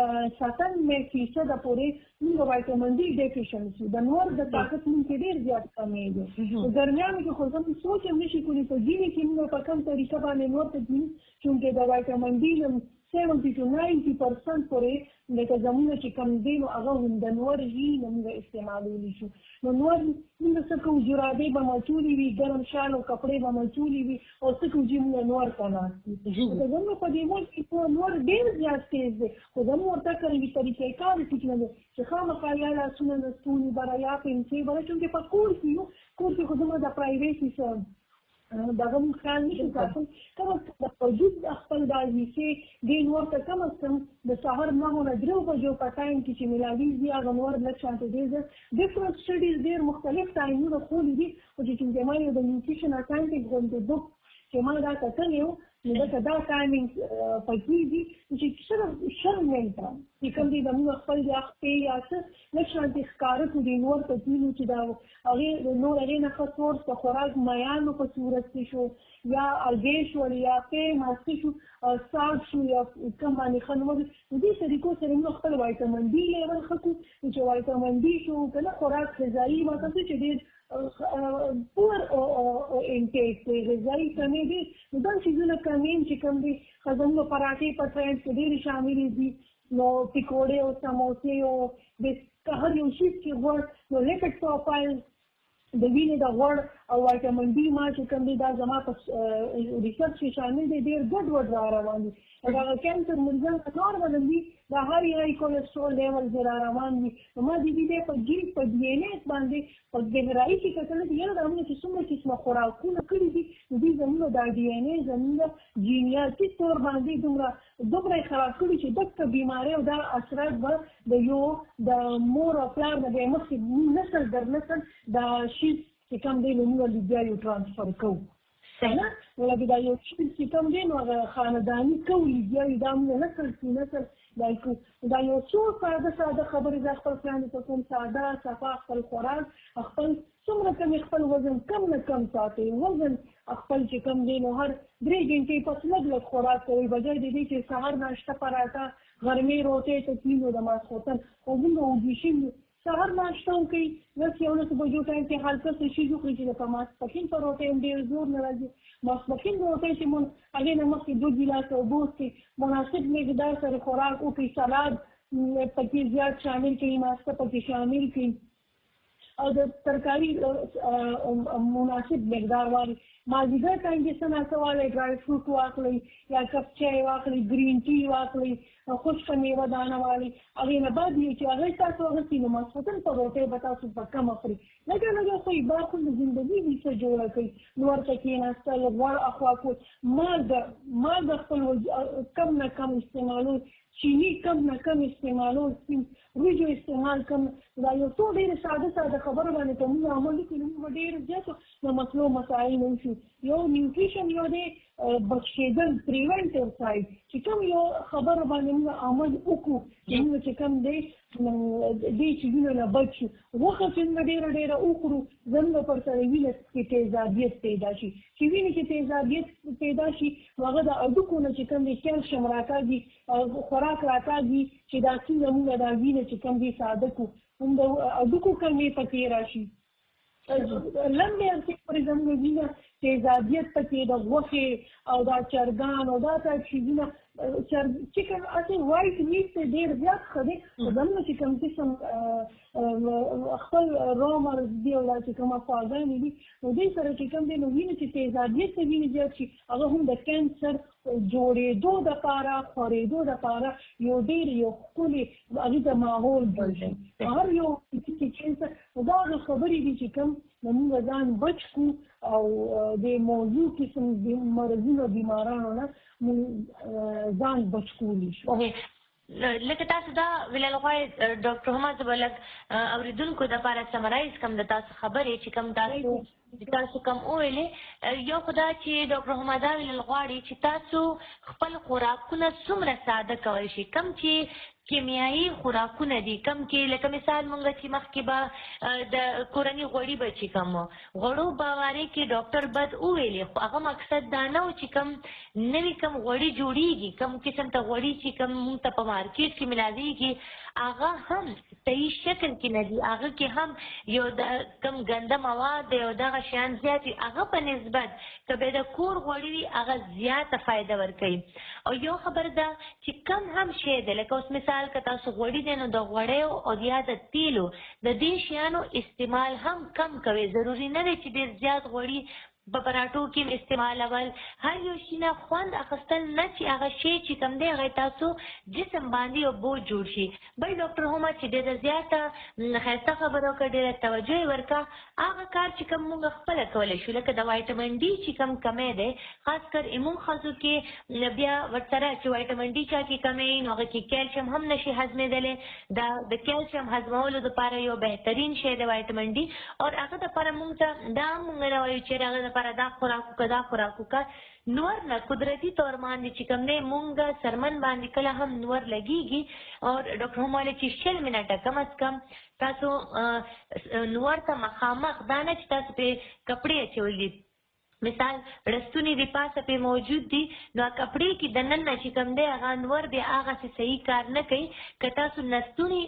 97% پورې موږ وایټامین ډي ډیفیشنسي د نور د طاقت موږ کې ډېر زیات کمی دی په درمیان کې خو زموږ سوچ هم نشي کولی په ځینې کې موږ په کوم طریقه باندې نور ته ځي چونکې د وایټامین ډي 70 to 90% پورې لکه زموږ چې کم دی نو هغه هم د نور وي نو موږ استعمالولی شو نو نور موږ څه کوو جرابې به مچولې وي ګرم شال او کپړې به مچولې وي او څه کوو چې موږ نور ته ناست وي زموږ په دې ملک کې نور ډېر زیات تیز دی خو زموږ ورته کوي طریقې کار ټیک نه دی چې خامخا یا لاسونه د ستوني بره یا پنسۍ بره چونکې په کور کې یو کور کې خو زموږ د پرایویسي سره دغه مو خیال نشي ساتل کوم د وجود خپل د ویسي د نور ته کم از کم د سحر 9 نه 3 بجو په ټایم کې چې ملاویږي هغه نور لږ شانته دی ډیفرنٹ سټډیز ډېر مختلف ټایمونه خولي دي او چې ما یو د نیوټریشن اکاونټینګ غونډه دوه چې ما دا کتلې نو دا ټایمینګ پکې دي چې صرف 10 منټه چې کوم دي د موږ خپل د خپل یا څه نشانتي ښکار کو دي نور ته کینو چې دا هغه نور هغه نه خاصور څه خوراک میانو په صورت کې شو یا الګې شو یا په ماسک شو ساعت شو یا کوم باندې خنوم دې طریقو سره موږ خپل وایټامین ډي لیول خکو چې وایټامین ډي شو کله خوراک غذایی ماته چې ډېر پور انټیک دی غذایی کمی دي دا شیزونه کمی چې کوم دي خزمو پراټې په ټرند کې ډېر شامل دي نو پکوړې او سموسې او د هر یو شي چې غوړ نو لیپټ پروفایل د وینې د غوړ او وایټامین ډي ما چې کوم دي دا زما په ریسرچ کې شامل دي ډېر ګډوډ را روان دي دا کینسر مریضان نورمال دي دا هاي کولیسټرول لیول زیات روان دي ما دې په ګیل په ډي ان اے باندې په ګهرای کې کتل دي یو دا موږ چې څومره قسمه خوراکونه کړی دي دې زموږ د ډي ان اے زموږ جینیاتي تور باندې دومره خراب کړی چې دغه بیماری او دا اثرات به د یو د مور او پلار د مخکې نسل در نسل دا شي چې کوم دی نو موږ بیا یو ترانسفر کوو څنګه ولې دا یو چې کوم دی نو خاندانی کوي بیا دا موږ نسل دا یو څو ساده خبرې د خپل ځان ته کوم ساده صفا خپل خوراک خپل څومره کم خپل وزن کم نه کم ساتي وزن خپل چې کم دی نو هر 3 غنټې پس لږ خوراک کوي بجای دې چې سحر ناشته پراټه غرمې روټې ته کینو د ماسختن او موږ وګورئ سحر ناشته کوي لکه یو څه بجو ټایم کې حالت څه شي جو چې د ماسپخین پر روټې ډېر زور نه راځي ماسپخین روټې چې مون هغه نه مخکې 2 ګیلاس او بوسي مناسب مقدار سره خوراک او کې سلاد پکې زیات شامل کړي ماسته پکې شامل کړي او د ترکاری مناسب مقدار والی مازیګر ټایم کې څه ناسواله ډرای فروټ واخلئ یا کپ چای واخلئ ګرین ټي واخلئ خشک میوه دانه والی هغې نه بعد یو چې هغې تاسو اخیستي نو ماسختن په روټۍ به تاسو په کم اخلئ لږه خو یې با خو د زندګي ویسه جوړه کوي نو ورته کېناستل غوړ اخوا کول مالګه خپل کم نه کم استعمالول چینی کم نه کم استعمالول وریجو استعمال کم دا یو څو ډېرې ساده خبرو باندې که موږ عمل وکړو نو موږ ډېر زیاتو د مسلو مسایل نه شو یو نیوټریشن یو دی بخښېدل پریونټیو سایډ چې کوم یو خبرو باندې موږ عمل وکړو موږ چې کوم دی دې چیزونو نه بچ شو غوښه چې موږ ډېره وخورو زموږ پر سره وینه کې تیزابیت پیدا شي چې وینې کې تیزابیت پیدا شي نو هغه د هډوکو نه چې کوم دی کیلشیم راکاږي خوراک راکاږي چې دا څنګه موږ دا وینه چې کوم دی ساده کو هم د هډوکو کمې پکې راشي لمبې هم چې پورې زموږ وینه تیزابیت پکې د غوښې او دا چرګان او دا ټایپ شیزونه چکن اصل وایټ میټ ته ډېر زیات ښه دی زموږ چې کوم قسم خپل رومر دی او دا چې کومه خواږه دي نو دې سره چې کوم دی نو وینه چې تیزابیت ته وینه زیات شي هغه هم د کینسر جوړېدو دپاره خورېدو دپاره یو ډېر یو ښکلې هغې ته ماحول جوړ شي هر یو چې کینسر دا هغه خبرې دي چې کوم د موږ ځان بچ کړو او د موضوع قسم مرضونو بیمارانو نه ځان بچ کولی شو لکه تاسو دا ویل غواړئ ډاکټر همت به لږ اورېدونکو دپاره سمرایز کړم د تاسو خبرې چې کوم تاسو کوم وویلې یو خو دا چې ډاکټر همت دا ویل غواړي چې تاسو خپل خوراکونه څومره ساده کولی شئ کوم چې کیمیایي خوراکونه دي کم کې لکه مثال مونږ چې مخکې به د کورني غوړي به چې کم غوړو باره کې ډاکټر بد وویلې خو هغه مقصد دا نه و چې کم نوي کم غوړي جوړیږي کم قسم ته غوړي چې کم مونږ ته په مارکیټ کې ملاویږي هغه هم صحیح شکل کې نه دي هغه کې هم یو د کم ګنده مواد دی او دغه شیان زیات دي هغه په نسبت که به د کور غوړي وي هغه زیاته فایده ورکوي او یو خبر ده چې کم هم شی دی لکه اوس مثال که تاسو غوړي دی نو د غوړیو او یا د تیلو د دې شیانو استعمال هم کم کوي ضروري نه دی چې ډېر زیات غوړي په پراټو کې استعمالول هر یو شي نه خوند اخیستل نه چې هغه شی چې کوم دی هغه تاسو جسم باندې یو بوج جوړ شي بل ډاکټر هما چې ډېره زیاته ښایسته خبره وکړه ډېره توجه یې ورکړه هغه کار چې کوم موږ خپله کولی شو لکه د وایټامین ډي چې کوم کمی دی خاص کر ایمون ښځو کې بیا ورسره چې وایټامین ډي چا کې کمی نو هغه کې کیلشیم هم نشي هضمېدلی دا د کیلشیم هضمولو دپاره یو بهترین شی دی وایټامین ډي او هغه دپاره موږ ته دا موږ نه وایو چې هغه پر دا خوراکو کا نور نه قدرتی طور باندې چې کوم دی مونږ سرمن باندې کله هم نور لګیږي او ډاکټر هم ویلي چې 60 منټه کم از کم تاسو نور ته مخامخ دا نه چې تاسو پرې کپړې اچولی مثال رستونی دی پاسه په موجود دي نو کپړې کې د نن نه چې کوم دی هغه نور بیا هغه صحیح کار نه کوي که تاسو نستونی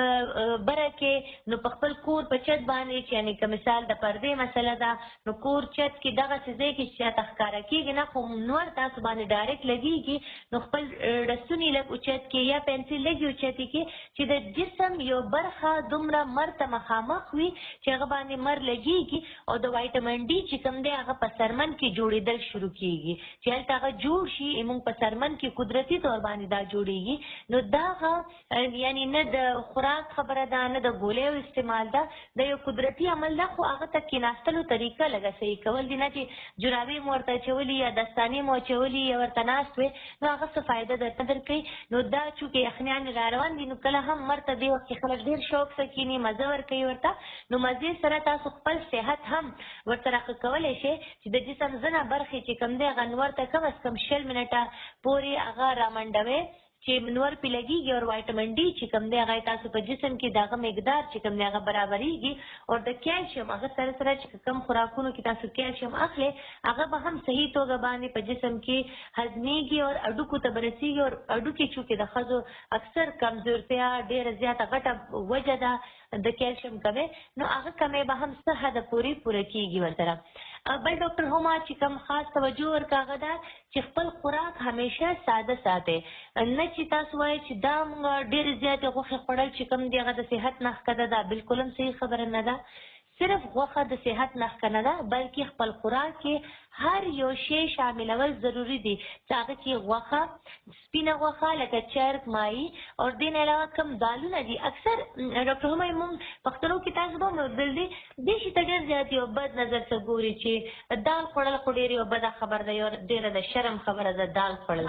بره کې نو په خپل کور په چت باندې چې یعنی که مثال د پردې مسله ده نو کور چت کې دغه څه ځای کې چې ښکاره کېږي نه خو نور تاسو باندې ډایرکټ لګېږي نو خپل رستونی لږ اوچت کې یا پنسل لږ اوچتې کې چې د جسم یو برخه دومره مر ته مخامخ وي چې هغه باندې مر لګېږي او د وایټامین ډي چې کوم دی هغه په سرمن کې جوړېدل شروع کېږي چې هلته هغه جوړ شي موږ په سرمن کې قدرتي طور باندې دا جوړېږي نو دا یعنی نه د خوراک خبره ده نه د ګولیو استعمال ده د یو قدرتي عمل ده خو هغه ته کېناستلو طریقه لږه صحیح کول دي نه چې جرابې مو ورته اچولي یا دستانې مو اچولي یا ورته ناست وې نو هغه څه فایده درته درکوي نو دا چونکې یخنیان را روان دي نو کله هم مرته دې وخت کې خلک ډېر شوق سره کښېني مزه ورکوي ورته نو مزې سره تاسو خپل صحت هم ورسره ښه کولی شئ چې د جسم ځینې برخې چې کوم دی هغه نور ته کم از کم 60 منټه پورې هغه رامنډوئ چې نور پې لګېږي او وایټامین ډي چې کوم دی هغه تاسو په جسم کې د هغه مقدار چې کوم دی هغه برابرېږي او د کیلشیم هغه سره سره چې کوم خوراکونو کې تاسو کیلشیم اخلئ هغه به هم صحیح توګه باندې په جسم کې هضمېږي او هډوکو ته به رسېږي او هډوکي چونکې د ښځو اکثر کمزورتیا ډېره زیاته غټه وجه ده د کیلشیم کمی نو هغه کمی به هم څه حده پورې پوره کېږي ورسره بل ډاکټر هما چې کوم خاص توجه ورکړه هغه ده چې خپل خوراک همیشه ساده ساتئ نه چې تاسو وایئ چې دا موږ ډېرې زیاتې غوښې خوړل چې کوم دی هغه د صحت نه ښکته ده بالکل هم صحیح خبره نه ده صرف غوښه د صحت نه ښکته نه ده بلکې خپل خوراک کې هر یو شی شاملول ضروري دي چې هغه کې غوښه سپینه غوښه لکه چرګ ماهي او دې نه علاوه کوم دالونه دي اکثر ډاکټر هم موږ پښتنو کې تاسو به موندل دي دې شي ته ډېر زیات یو بد نظر څه ګوري چې دال خوړل خو ډېر یو بده خبره ده یو ډېره د شرم خبره ده دال خوړل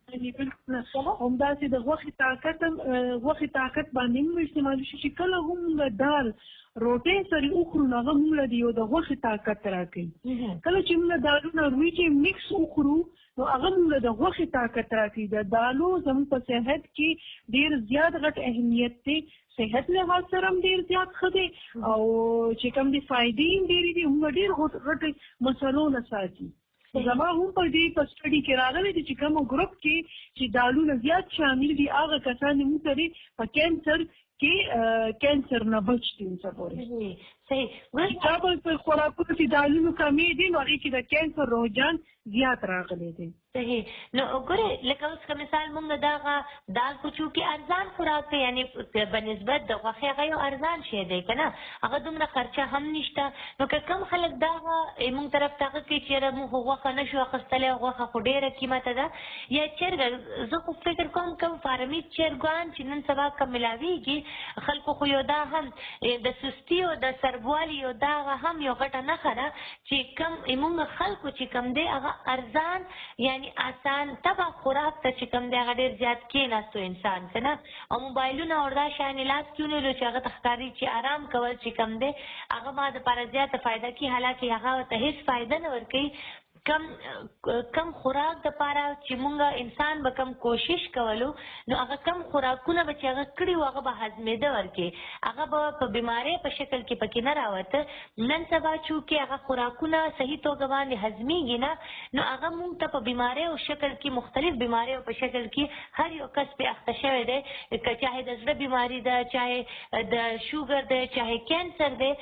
همداسې د غوښې طاقت باندې موږ استعمال شي چې کله هم دال روټۍ سره وخورو نو هغه موږ له یو د غوښې طاقت راکوي کله چې موږ دالونه رویجې مکس وخورو نو هغه موږ د غوښې طاقت راکوي د دالو زموږ په صحت کې ډېر زیات غټ اهمیت دی صحت لحاظ سره هم ډېر زیات ښه دی او چې کوم دي فایدې هم ډېرې دي موږ ډېر غټې مسلو نه ساتي زما هم په دې په سټډي کې راغلی دی چې کوم ګروپ کې چې دالونه زیات شامل دي هغه کسان موږ ته په کینسر کې کینسر نه بچ دي څه پورې صحیح چې په خوراکونو کې دالونو کمی دي نو هغې کې د کینسر رجحان زیات راغلی دی صحیح نو ګورې لکه اوس که مثال موږ دغه دال خو چونکې ارزان خوراک دی یعنې په نسبت د غوښې هغه یو ارزان شی دی که نه هغه دومره خرچه هم نشته نو که کم خلک دغه موږ طرف ته هغه کوي چې یاره موږ خو غوښه نه شو اخیستلی غوښه خو ډېره قیمته ده یا چرګه زه خو فکر کوم کوم فارمي چرګان چې نن سبا کم ملاویږي خلکو خو یو دا هم د سستي او د سربوالي یو دا هغه هم یو غټه نښه ده چې کم موږ خلکو چې کم دی هغه ارزان یعنی آسان تبا خوراک ته چې کوم دی هغه ډېر زیات کېناستو انسان که نه او موبایلونه او دا شیانې لاس کې ونیولو چې هغه ته ښکاري چې آرام کول چې کوم دی هغه ما دپاره زیاته فایده کوي حالانکې هغه ورته هېڅ فایده نه ورکوي کم خوراک د پاره چې مونږ انسان به کم کوشش کولو نو هغه کم خوراکونه به چې هغه کړي وو هغه به هضمېده ورکې هغه به په بیمارۍ په شکل کې پکې نه راوته نن سبا چونکې هغه خوراکونه صحیح توګه باندې هضمېږي نه نو هغه مونږ ته په بیمارۍ او شکل کې مختلف بیماریو په شکل کې هر یو کس پې اخته شوی دی که چاهې د زړه بیماري ده چاهې د شوګر دی چاهې کینسر دی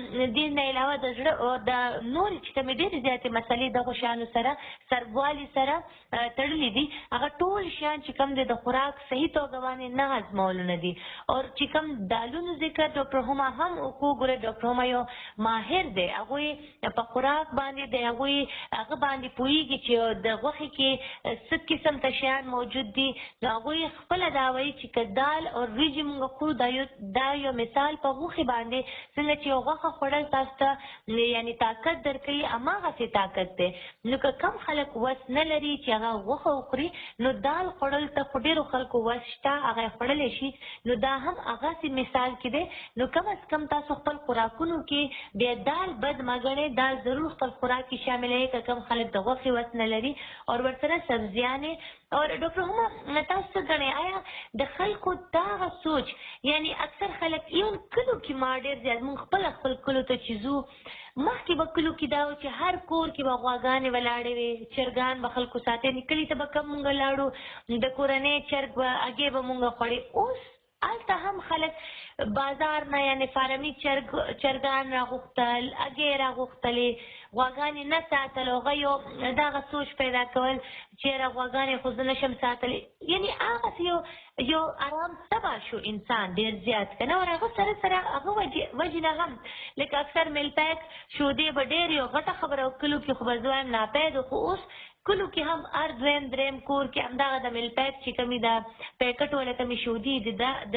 دې نه علاوه د زړه د نورې چې کومې ډېرې زیاتې مسلې دغو شیانو سره سربوالي سره تړلي دي هغه ټول شیان چې کوم دی د خوراک صحیح توګه باندې نه هضمولو نه دي او چې کوم دالونو ذکر ډاکټر هما هم وکړو ګوره ډاکټر هما یو ماهر دی هغوی په خوراک باندې دی هغوی هغه باندې پوهېږي چې د غوښې کې څه قسم ته شیان موجود دي نو هغوی خپله دا وایي چې که دال او وریجې مونږ خورو دا یو مثال په غوښې باندې څنګه چې یو غوښه خوړل تاسو ته یعنې طاقت درکوي هماغسې طاقت دی نو که کم خلک وس نه لري چې هغه غوښه وخوري نو دال خوړل ته خو ډېرو خلکو وس شته هغه یې خوړلی شي نو دا هم هغسې مثال کې دی نو کم از کم تاسو خپل خوراکونو کې بیا دال بد مه ګڼئ دال ضرور خپل خوراک کې شاملوئ که کم خلک د غوښې وس نه لري او ورسره سبزیانې او ډاکټر هما تاسو څه ګڼئ آیا د خلکو دغه سوچ یعنی اکثر خلک ایون کلو کې ما ډېر زیات مونږ خپل کلو ته چې ځو مخکې به کلو کې دا و چې هر کور کې به غواګانې ولاړې وې چرګان به خلکو ساتي کلي ته به کم مونږ لاړو د کورنۍ چرګ به هګۍ به مونږ خوړې اوس هلته هم خلک بازار نه یعنې فارمي چرګان راغوښتل هګۍ راغوښتلې غواګانې نه ساتل هغه یو دغه سوچ پیدا کول چېرې غواګانې خو زه نشم ساتلی یعنې هغسې یو آرام تباه شو انسان ډېر زیات که نه او هغه سره سره هغه وجې نه هم لکه اکثر میل پیک شودې به ډېر یو غټه خبره کلو کې خو به زه وایم ناپید خو اوس کلو کې هم هر دویم دریم کور کې همدغه د میل پیک چې کومې د پیکټ والا کومې شودې دي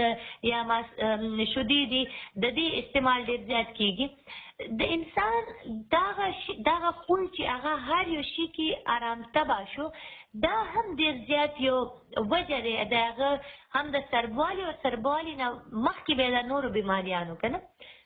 د یا شودې دي د دې استعمال ډېر زیات کېږي د انسان دغه خوی چې هغه هر یو شي کې آرام تباه شو دا هم ډېر زیات یو وجه دی د هغه هم د سربوالي او سربوالي نه مخکې به د نورو بیماریانو که نه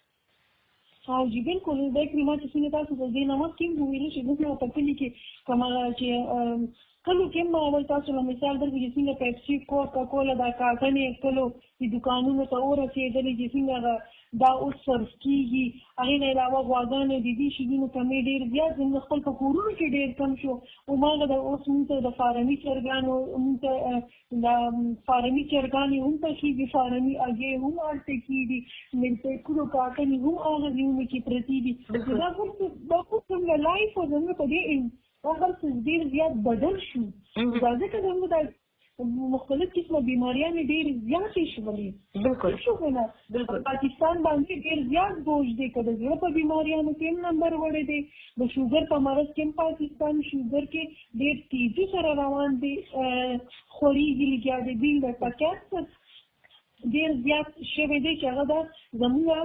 او جی بالکل دا کلمه چې څنګه تاسو د دې نه مخکې هم وویلي چې موږ په کلي کې کومه چې کلو کې هم اول تاسو له مثال درکړو چې څنګه پیپسي کوکا کولا دا کارټنې کلو چې دوکانونو ته ورسېدلې چې څنګه دا اوس صرف کېږي هغې نه علاوه غواګانې د دې شیانو کمې ډېر زیات زموږ خپل په کورونو کې ډېر کم شو هماغه د اوس موږ ته د فارمي چرګانو موږ ته د فارمي چرګانې هم پخېږي فارمي هګۍ هم هلته کېږي میلپیکونو کارټنې هم هغه ځایونو کې پرتې دي دا خو څنګه لایف و زموږ په دې هغه ډېر زیات بدل شو دا ځکه زموږ د مختلف قسمه بیماریانې ډېرې زیاتې شولې بالکل شو که نه پاکستان باندې ډېر زیات بوج دی که د زړه په بیماریانو کې هم نمبر وړی دی د شوګر په مرض کې هم پاکستان شوګر کې ډېر تیزي سره روان دی خورېږي لګیا دی بیل د کینسر ډېر زیات شوی دی چې هغه د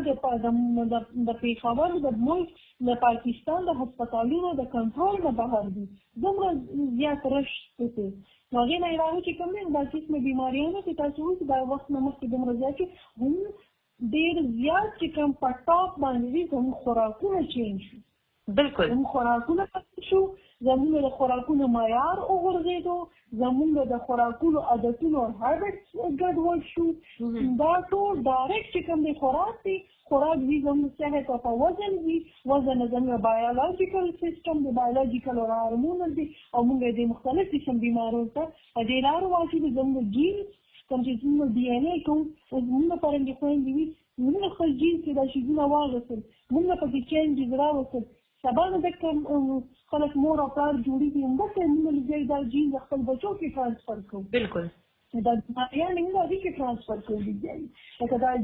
زموږ د پېښور د ملک د پاکستان د هسپتالونو د کنټرول نه بهر دي دومره زیات رش دی نو هغې نه علاوه چې کوم دی دا قسمه بیماریانو چې تاسو وایي چې دا وخت نه مخکې دومره زیات چې هم ډېر زیات چې کوم په ټاپ باندې دي زموږ خوراکونه چینج شو بالکل زموږ خوراکونه بدل شو زموږ د خوراکونو معیار وغورځېدو زموږ د خوراکونو عادتونو هیبټس ګډوډ شو دا ټول ډایرکټ چې کوم دی خوراک دی خوراک وي زموږ صحت او په وزن وي وزن زموږ بایولوژیکل سیسټم دی بایولوژیکل او هارمونل دی او موږ د مختلف قسم بیماریو ته په دې لارو واچوي زموږ جینز کوم چې زموږ ډي ان اے کوم زموږ لپاره د خویندې وي موږ خپل جینز کې دا شیزونه واغوستل موږ پکې چینجز راوستل سبا نه ځکه خلک مور او پلار جوړېږي همداسې موږ دا جینز خپل بچو کې ټرانسفر کوو بالکل دا بیماریانې موږ هغې کې ټرانسفر کوو لکه دا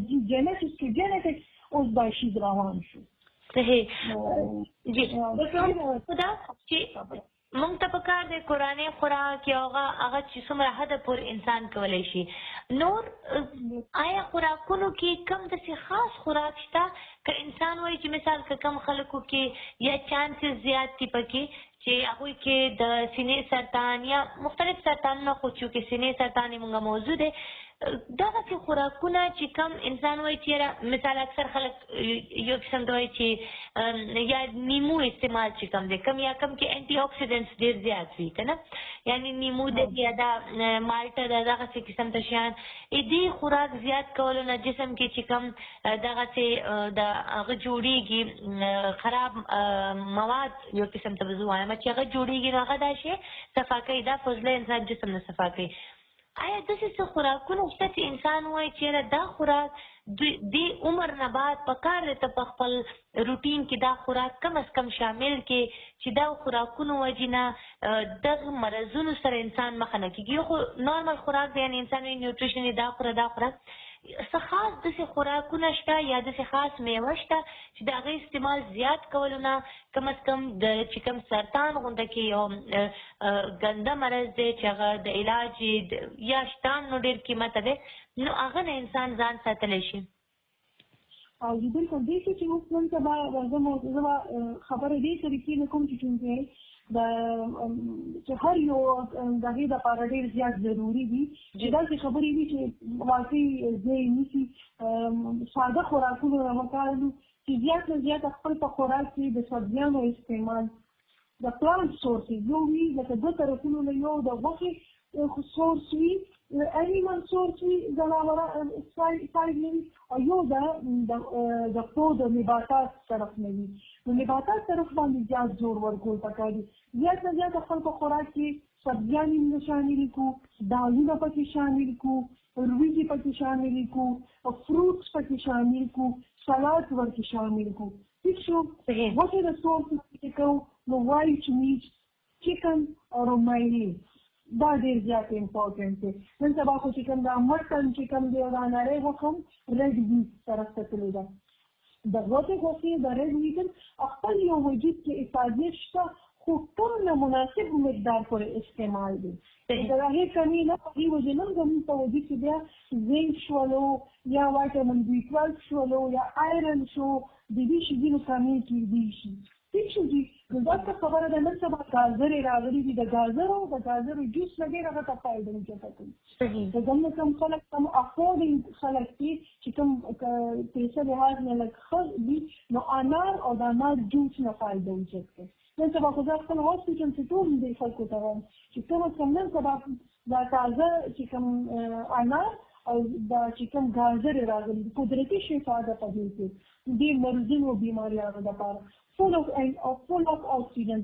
جینټکس اوس دا شیز روان شو صحیح جی خدا چې مونږ ته پکار دی کورنۍ خوراک یا هغه چې څومره حده پورې انسان کولی شي نور آیا خوراکونو کې کم داسې خاص خوراک شته که انسان وایي چې مثال که کم خلکو کې یا چانسز زیات دي پکې چې هغوی کې د سینې سرطان یا مختلف سرطانونه خو چونکې سینې سرطان یې مونږ موضوع دی دغسې خوراکونه چې کم انسان وایي چې مثال اکثر خلک یو قسم ته وایي چې یا نیمو استعمال چې کم دی کم یا کم کې انټي اکسیډنټس ډېر زیات وي که نه یعنې نیمو دی یا دا مالټه ده دغسې قسم ته شیان دې خوراک زیات کولو نه جسم کې چې کم دغسې د هغه جوړېږي خراب مواد یو قسم ته به زه وایم چې هغه جوړېږي نو هغه دا شی صفا کوي دا فضله انسان جسم نه صفا کوي آیا داسې څه خوراکونه شته چې انسان وایي چې دا خوراک دې عمر نه بعد پکار دی ته په خپل روټین کې دا خوراک کم از کم شامل کې چې دا خوراکونو وجې نه دغه مرضونو سره انسان مخه نه کېږي یو خو نارمل خوراک دی یعنې انسان وایي نیوټریشن دا خوره دا خوراک څه خاص داسې خوراکونه شته یا داسې خاص میوه شته چې د هغې استعمال زیات کولو نه کم از کم د چې کوم سرطان غونډه کې یو ګنده مرض دی چې هغه د علاج یا شتان نو ډېر قیمته دی نو هغه نه انسان ځان ساتلی شي او بالکل دې شي چې اوس نن سبا زه خبره دې طریقې نه کوم چې چونکې چې هر یو د هغې دپاره ډېر زیات ضروري دي چې داسې خبرې دي چې واقعي ځای نیسي ساده خوراکونو نه وکړو چې زیات نه زیات خپل په خوراک کې د سبزیانو استعمال د پلانټ سورسز یو وي لکه دوه طرفونو نه یو د غوښې سورس وي انیمل سورس وي سایډ نه وي او یو د پو د نباتات طرف نه وي نو نباتات طرف باندې زیات زور ورکول پکار دي زیات نه زیات خپل په خوراک کې سبزیان یې شامل کړو دالونه پکې شامل کړو وریجې پکې شامل کړو فروټس پکې شامل کړو سلاد ورکې شامل کړو ٹھیک شو غوښې د سورس پکې کوو نو وایټ میټ چکن او رومایلی دا ډېر زیات امپورټنټ دی نن سبا خو چې کوم دا مټن چې کوم دی دا نری غوښه ریډ میټ طرف ته تللی ده د غوښې د ریډ میټ خپل یو وجود کې افادیت شته خو کم نه مناسب مقدار پورې استعمال دی د هغې کمي نه په دې وجې نه زموږ په وجود کې بیا زنک شولو یا وایټامین B12 شولو یا آیرن شو د دې شیانو کمي کېدی شي ٹھیک شو جی دا څه خبره ده نن سبا ګازرې راغلي دي د ګازرو جوس نه ډېر هغه ته فایده ورکوي د زموږ کوم خلک کوم افورډینګ خلک دي چې کوم پیسه لحاظ نه لږ ښه دي نو انار او د انار جوس نه فایده ورکوي نن سبا خو دا خپل هاسپیټل چې ټول دې خلکو ته وایم چې کوم کم نن سبا دا تازه چې کوم انار او دا چې کوم ګازرې راغلي دي قدرتي شفا ده په دې کې دې مرضونو بیماریانو دپاره full of oxidants.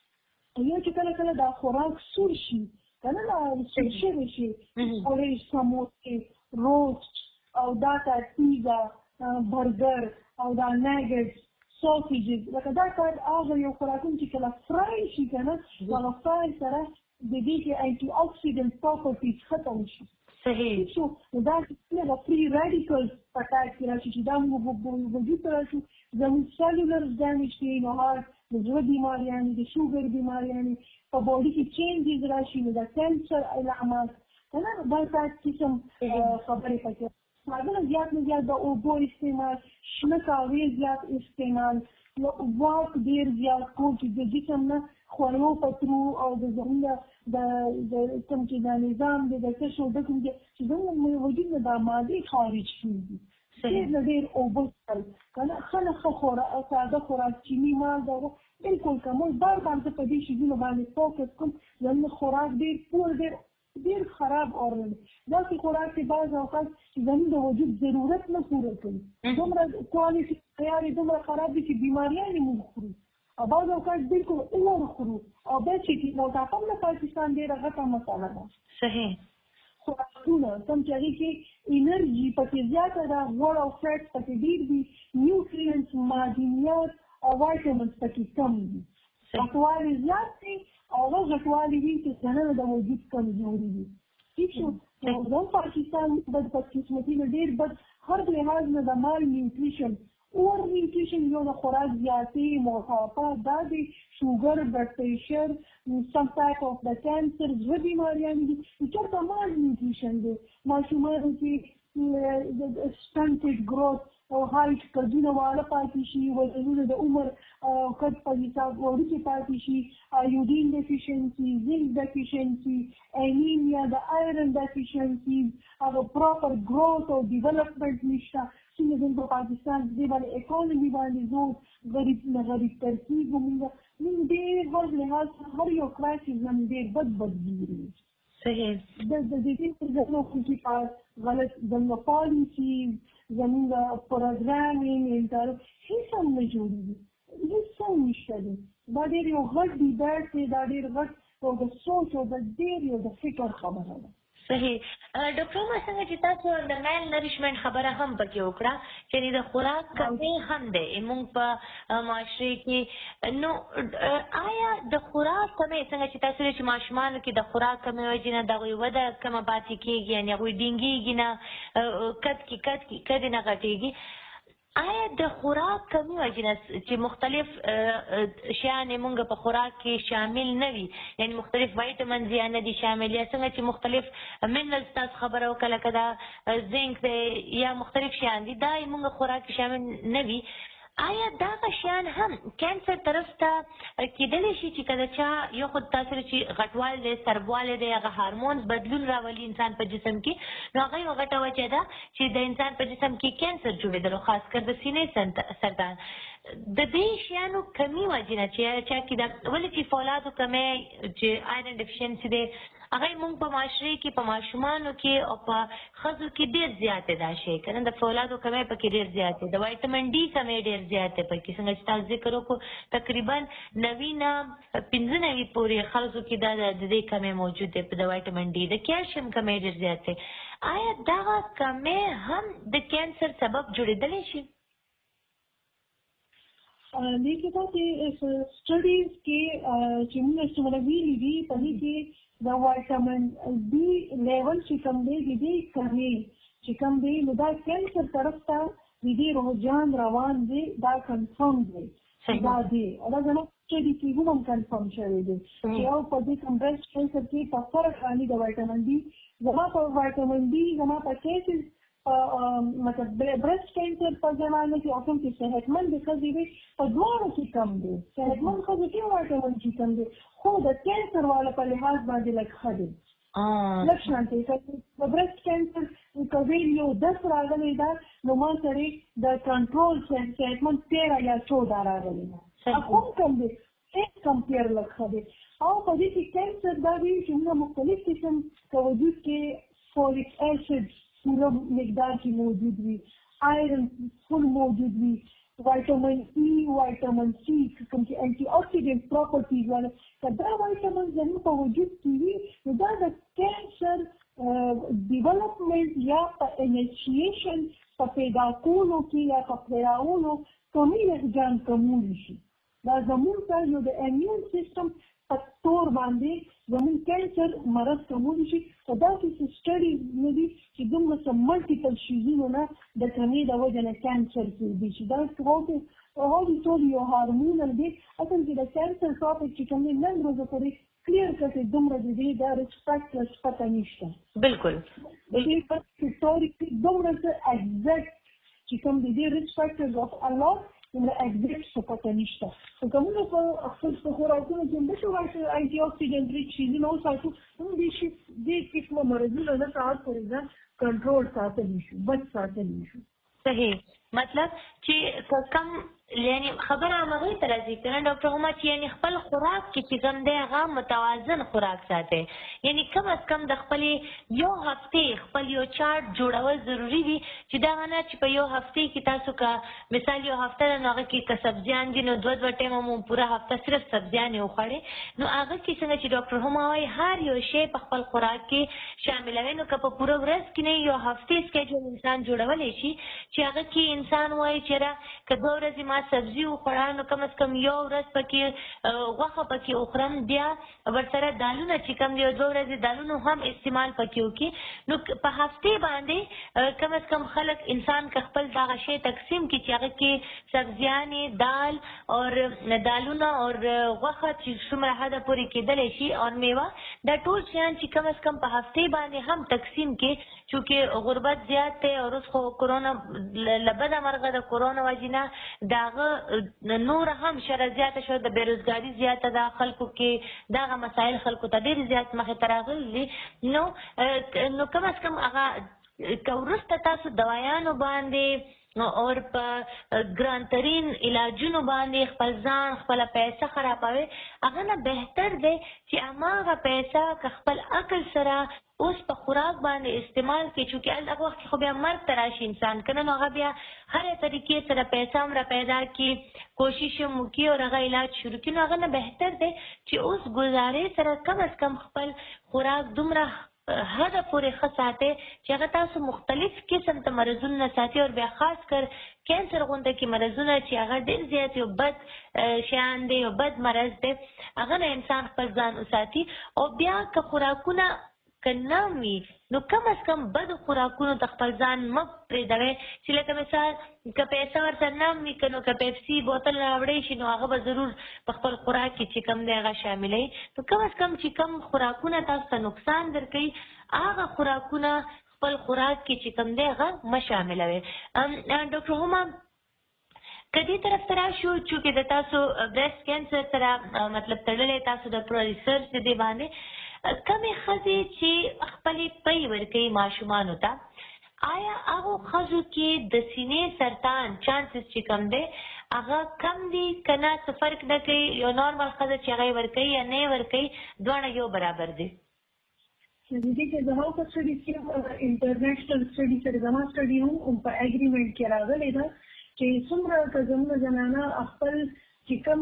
یو چې کله کله دا خوراک سور شي که نه دا سور شوی شي پوریج سموسې روسټ او دا پیزا برګر او دا نیګټس سوسیجز لکه دا کار هغه یو خوراکونه چې کله فرای شي که نه هغه فرای سره د دې کې انټي اکسیډنټ پراپرټیز ختم شي صحیح شو نو دا چې د فری راډیکلز په کار کې راشي چې دا موږ وجود ته راشي زموږ سیلولر ډیمیج کوي نو هارټ د زړه بیماریانې د شوګر بیماریانې په باډي کې چینجز راشي نو د کینسر علامات که نه دا قسم خبرې پکې هغه زیات نه زیات د اوبو استعمال شنه کاغذ زیات استعمال واک ډېر زیات کول چې د جسم نه خوړو په ترو او د زموږ د کوم چې دا نظام دی د څه شو د کوم چې زموږ وجود نه دا مادې خارج کېږي ډېر اوبه څښل که نه ښه نه ښه ساده خوراک چیني مال دا بلکل کمول بار بار زه په دې شیزونو باندې فوکس کوم زموږ خوراک ډېر پور ډېر خراب اورل داسې خوراک چې بعض اوقات زموږ د وجود ضرورت نه پوره کوي دومره کوالټي تیار دومره خراب دي چې بیماریانې موږ خورو او بعض اوقات بلکل اور خورو او بیا چې موټاپا هم د پاکستان ډېره غټه مسله ده صحیح خوراکونه کوم چې هغې کې انرژي پکې زیاته ده غوړ او فیټس پکې ډېر دي نیوټرینټس معدنیات او وایټامنس پکې کم دي غټوالی زیات دی او هغه غټوالی وي چې دننه د وجود کمزوري دي ٹھیک شو نو زموږ پاکستان بدقسمتي نه ډېر بد هر لحاظ نه د مال نیوټریشن اور نیوټریشن یو د خوراک زیاتې موټاپا دا دی شوګر بلډ پریشر سم ټایپ اف د کینسر زړه بیماریانې دي چېرته مال نیوټریشن دی ماشومانو کې سټنټډ ګروث هایټ قدونه واړه پاتې شي، وزنونه د عمر قد په حساب وړوکي پاتې شي، ایوډین ډیفیشنسي، زنک ډیفیشنسي، انیمیا، د آیرن ډیفیشنسي، هغه پراپر ګروث او ډیولپمنټ نشته. څنګه زموږ په پاکستان دې باندې اکانومي باندې زور غریب نه غریب ترکیب موږ ډېر هر لحاظ هر یو کرایسس زموږ ډېر بد ګوري. صحیح. د دې پر زموږ کې پاس غلط زموږ پالیسي زموږ پروګرامینګ انټر هیڅ هم نه جوړېږي، هیڅ هم نشته دی. دا ډېر یو غټ ډیبیټ دی، دا ډېر غټ او د سوچ او د ډېر یو د فکر خبره ده. صحیح. ډاکټر عمر څنګه چې تاسو د مال نریشمنټ خبره هم پکې وکړه چې د خوراک کمی هم دی موږ په معاشره کې، نو آیا د خوراک کمی څنګه چې تاسو چې ماشومانو کې د خوراک کمی وجې نه د هغوی وده کمه پاتې کېږي، یعنې هغوی ډینګېږي نه، قد نه غټېږي، آیا د خوراک کمی وجې نه چې مختلف شیان موږ په خوراک کې شامل نه وي، یعنې مختلف وایټامنز یا نه دي شامل، یا څنګه چې مختلف منرلز تاسو خبره وکړه لکه دا زنک دی یا مختلف شیان دي، دا موږ خوراک کې شامل نه وي، آیا دغه شیان هم کینسر طرف ته کېدلی شي چې کله چا یو خو تاسو چې غټوالی دی، سربوالی دی، هغه هارمونز بدلون راولي انسان په جسم کې، نو هغه یوه غټه وجه ده چې د انسان په جسم کې کینسر جوړېدلو، خاص کر د سینې سرطان. د دې شیانو کمی وجې نه چې چا کې دا ولې چې فولادو کمی چې آیرن ډیفیشنسي دی هغه موږ په معاشرې کې په ماشومانو کې او په ښځو کې ډېر زیات دی دا شی که نه، د فولادو کمی پکې ډېر زیات دی، د وایټامن ډي کمی ډېر زیات دی پکې، څنګه چې تاسو ذکر وکړو تقریبا 90 نه 95 پورې ښځو کې دا د دې کمی موجود دی، د وایټامن ډي، د کیلشیم کمی ډېر زیات دی. آیا دغه کمی هم د کینسر سبب جوړېدلی شي؟ لیکن تاسو سټډیز کې چې موږ څومره ویلي دي په دې کې د وایټامن ډي لیول چې کوم دی د دې کمی چې کوم دی نو دا کینسر طرف ته د دې رجحان روان دی، دا کنفرم دی، دا دی دا زموږ سټډي کې هم کنفرم شوی دی چې یو په دې کوم برسټ کینسر کې په فرق باندې د وایټامن ډي زما په وایټامن ډي زما په کیسز مطلب برسٹ کینسر په زمانه کې او کوم چې صحتمند ښځې وي په دواړو کې کم دی، صحتمند ښځو کې وایټامن ډي کم دی، خو د کینسر والا په لحاظ باندې لږ ښه دی. لږ شانتې د برسٹ کینسر که ویل یو 10 راغلی ده نو ما سره د کنټرول صحتمند 13 یا 14 راغلی ده، هم کم دی، هیڅ کمپیر لږ ښه دی. او په دې کې کینسر دا وي چې موږ مختلف قسم په وجود کې فولیک ایسډ پورا مقدار کی موجود ہوئی، آئرن فل موجود ہوئی، وائٹامن ای، وائٹامن سی قسم کے اینٹی آکسیڈنٹ پراپرٹیز والے دا وائٹامن زمین په وجود کی ہوئی دا د کینسر ڈیولپمنٹ یا انیشیشن په پیدا کولو کې یا په پراولو کمی جان کمولی شي. دا زمون ته یو د امیون سیستم په تور باندې زمون کینسر مرض کمولی شي. او دا چې سټډیز نه دي چې دومره څه ملټیپل شیزونو نه د کمې د وجې نه کینسر کېدی شي. دا هغوی ټول یو هارمونل دی. اصل کې د کینسر ټاپک چې کوم دی نن ورځې پورې کلیر کړی دومره د دې دا ریسپیکټلس پته نشته. بالکل د دې په هسټوریکلي دومره څه ایګزیکټ چې کوم د دې ریسپیکټلس اف الله دومره ایګزیکټ څه پته نشته. خو که موږ په خپل خوراکونو کې همداسې وایو انټي اکسیډنټ ریچ شیزونه وساتو نو دې قسمه مرضونه نه ساعت پورې ځان کنټرول ساتلی شو، بچ ساتلی شو. صحیح. مطلب چې کم یعنی خبره همغې ته راځي که نه ډاکټر عمر چې یعنې خپل خوراک کې چې کوم دی هغه متوازن خوراک ساتئ، یعنې کم از کم د خپلې یو هفتې خپل یو چارټ جوړول ضروري وي چې دغه نه چې په یو هفتې کې تاسو که مثال یو هفته ده نو هغه کې که سبزیان دي نو 2 ټیمه مو پوره هفته صرف سبزیان یې وخوړې نو هغه کې څنګه چې ډاکټر هم وایي هر یو شی په خپل خوراک کې شاملوي. نو که په پوره ورځ کې نه یو هفتې سکیجول انسان جوړولی شي چې هغه کې انسان وایي چېرې که 2 ورځې ما سبزي وخوړه نو کم از کم یو ورځ پکې غوښه پکې وخورم، بیا ورسره دالونه چې کم دی 2 ورځې دالونو هم استعمال پکې وکړي. نو په هفتې باندې کم از کم خلک انسان که خپل دغه شی تقسیم کړي چې هغه کې سبزیانې، دال اور دالونه اور غوښه چې څومره حده پورې کېدلی شي او میوه دا ټول شیان چې کم از کم په هفتې باندې هم تقسیم کې، چونکې غربت زیات دی او اوس خو کرونا له بده مرغه د کرونا وجې نه د هغه نور هم شره زیاته شوه، د بېروزګاري زیاته ده خلکو کې، دغه مسایل خلکو ته ډېر زیات مخې ته راغلي دي. نو کم از کم هغه که وروسته تاسو دوایانو باندې اور په ګران ترین علاجونو باندې خپل ځان خپله پیسه خرابوي، هغه نه بهتر دی چې هماغه پیسه که خپل عقل سره اوس په خوراک باندې استعمال کړي، چونکې هغه وخت کې خو بیا مرګ ته راشي انسان که نه، نو هغه بیا هرې طریقې سره پیسه هم را پیدا کړي، کوشش هم وکړي او هغه علاج شروع کړي. نو هغه نه بهتر دی چې اوس ګزارې سره کم از کم خپل خوراک دومره هغه پورې ښه ساتئ چې هغه تاسو مختلف قسم ته مرضونه نه ساتي، او بیا خاص کر کینسر غونډه کې مرضونه چې هغه ډېر زیات یو بد شیان دی، یو بد مرض دی، هغه نه انسان خپل ځان وساتي. او بیا که خوراکونه که نم وي نو کم از کم بدو خوراکونو ته خپل ځان مه پرېږدوئ، چې لکه مثال که پیسه ورته نم وي که نو که پیپسي بوتل راوړی شي نو هغه به ضرور په خپل خوراک کې چې کم دی هغه شاملوي. نو کم از کم چې کم خوراکونه تاسو ته نقصان درکوي هغه خوراکونه خپل خوراک کې چې کم دی هغه مه شاملوئ. ډاکټر هما که دې طرف ته راشو، چونکې د تاسو برېسټ کینسر سره مطلب تړلی، تاسو د پوره ریسرچ د دې باندې کمې ښځې چې خپلې پۍ ورکوي ماشومانو ته، آیا هغو ښځو کې د سینې سرطان چانسز چې کم دی هغه کم دي که نه څه فرق نه کوي؟ یو نارمل ښځه چې هغه یې ورکوي یا نه یې ورکوي دواړه یو برابر دي؟ دې کې زما په سټډي کې انټرنیشنل سټډي سره زما سټډي هم په اګریمنټ کې راغلی ده چې څومره که زموږ زنانه خپل چې کوم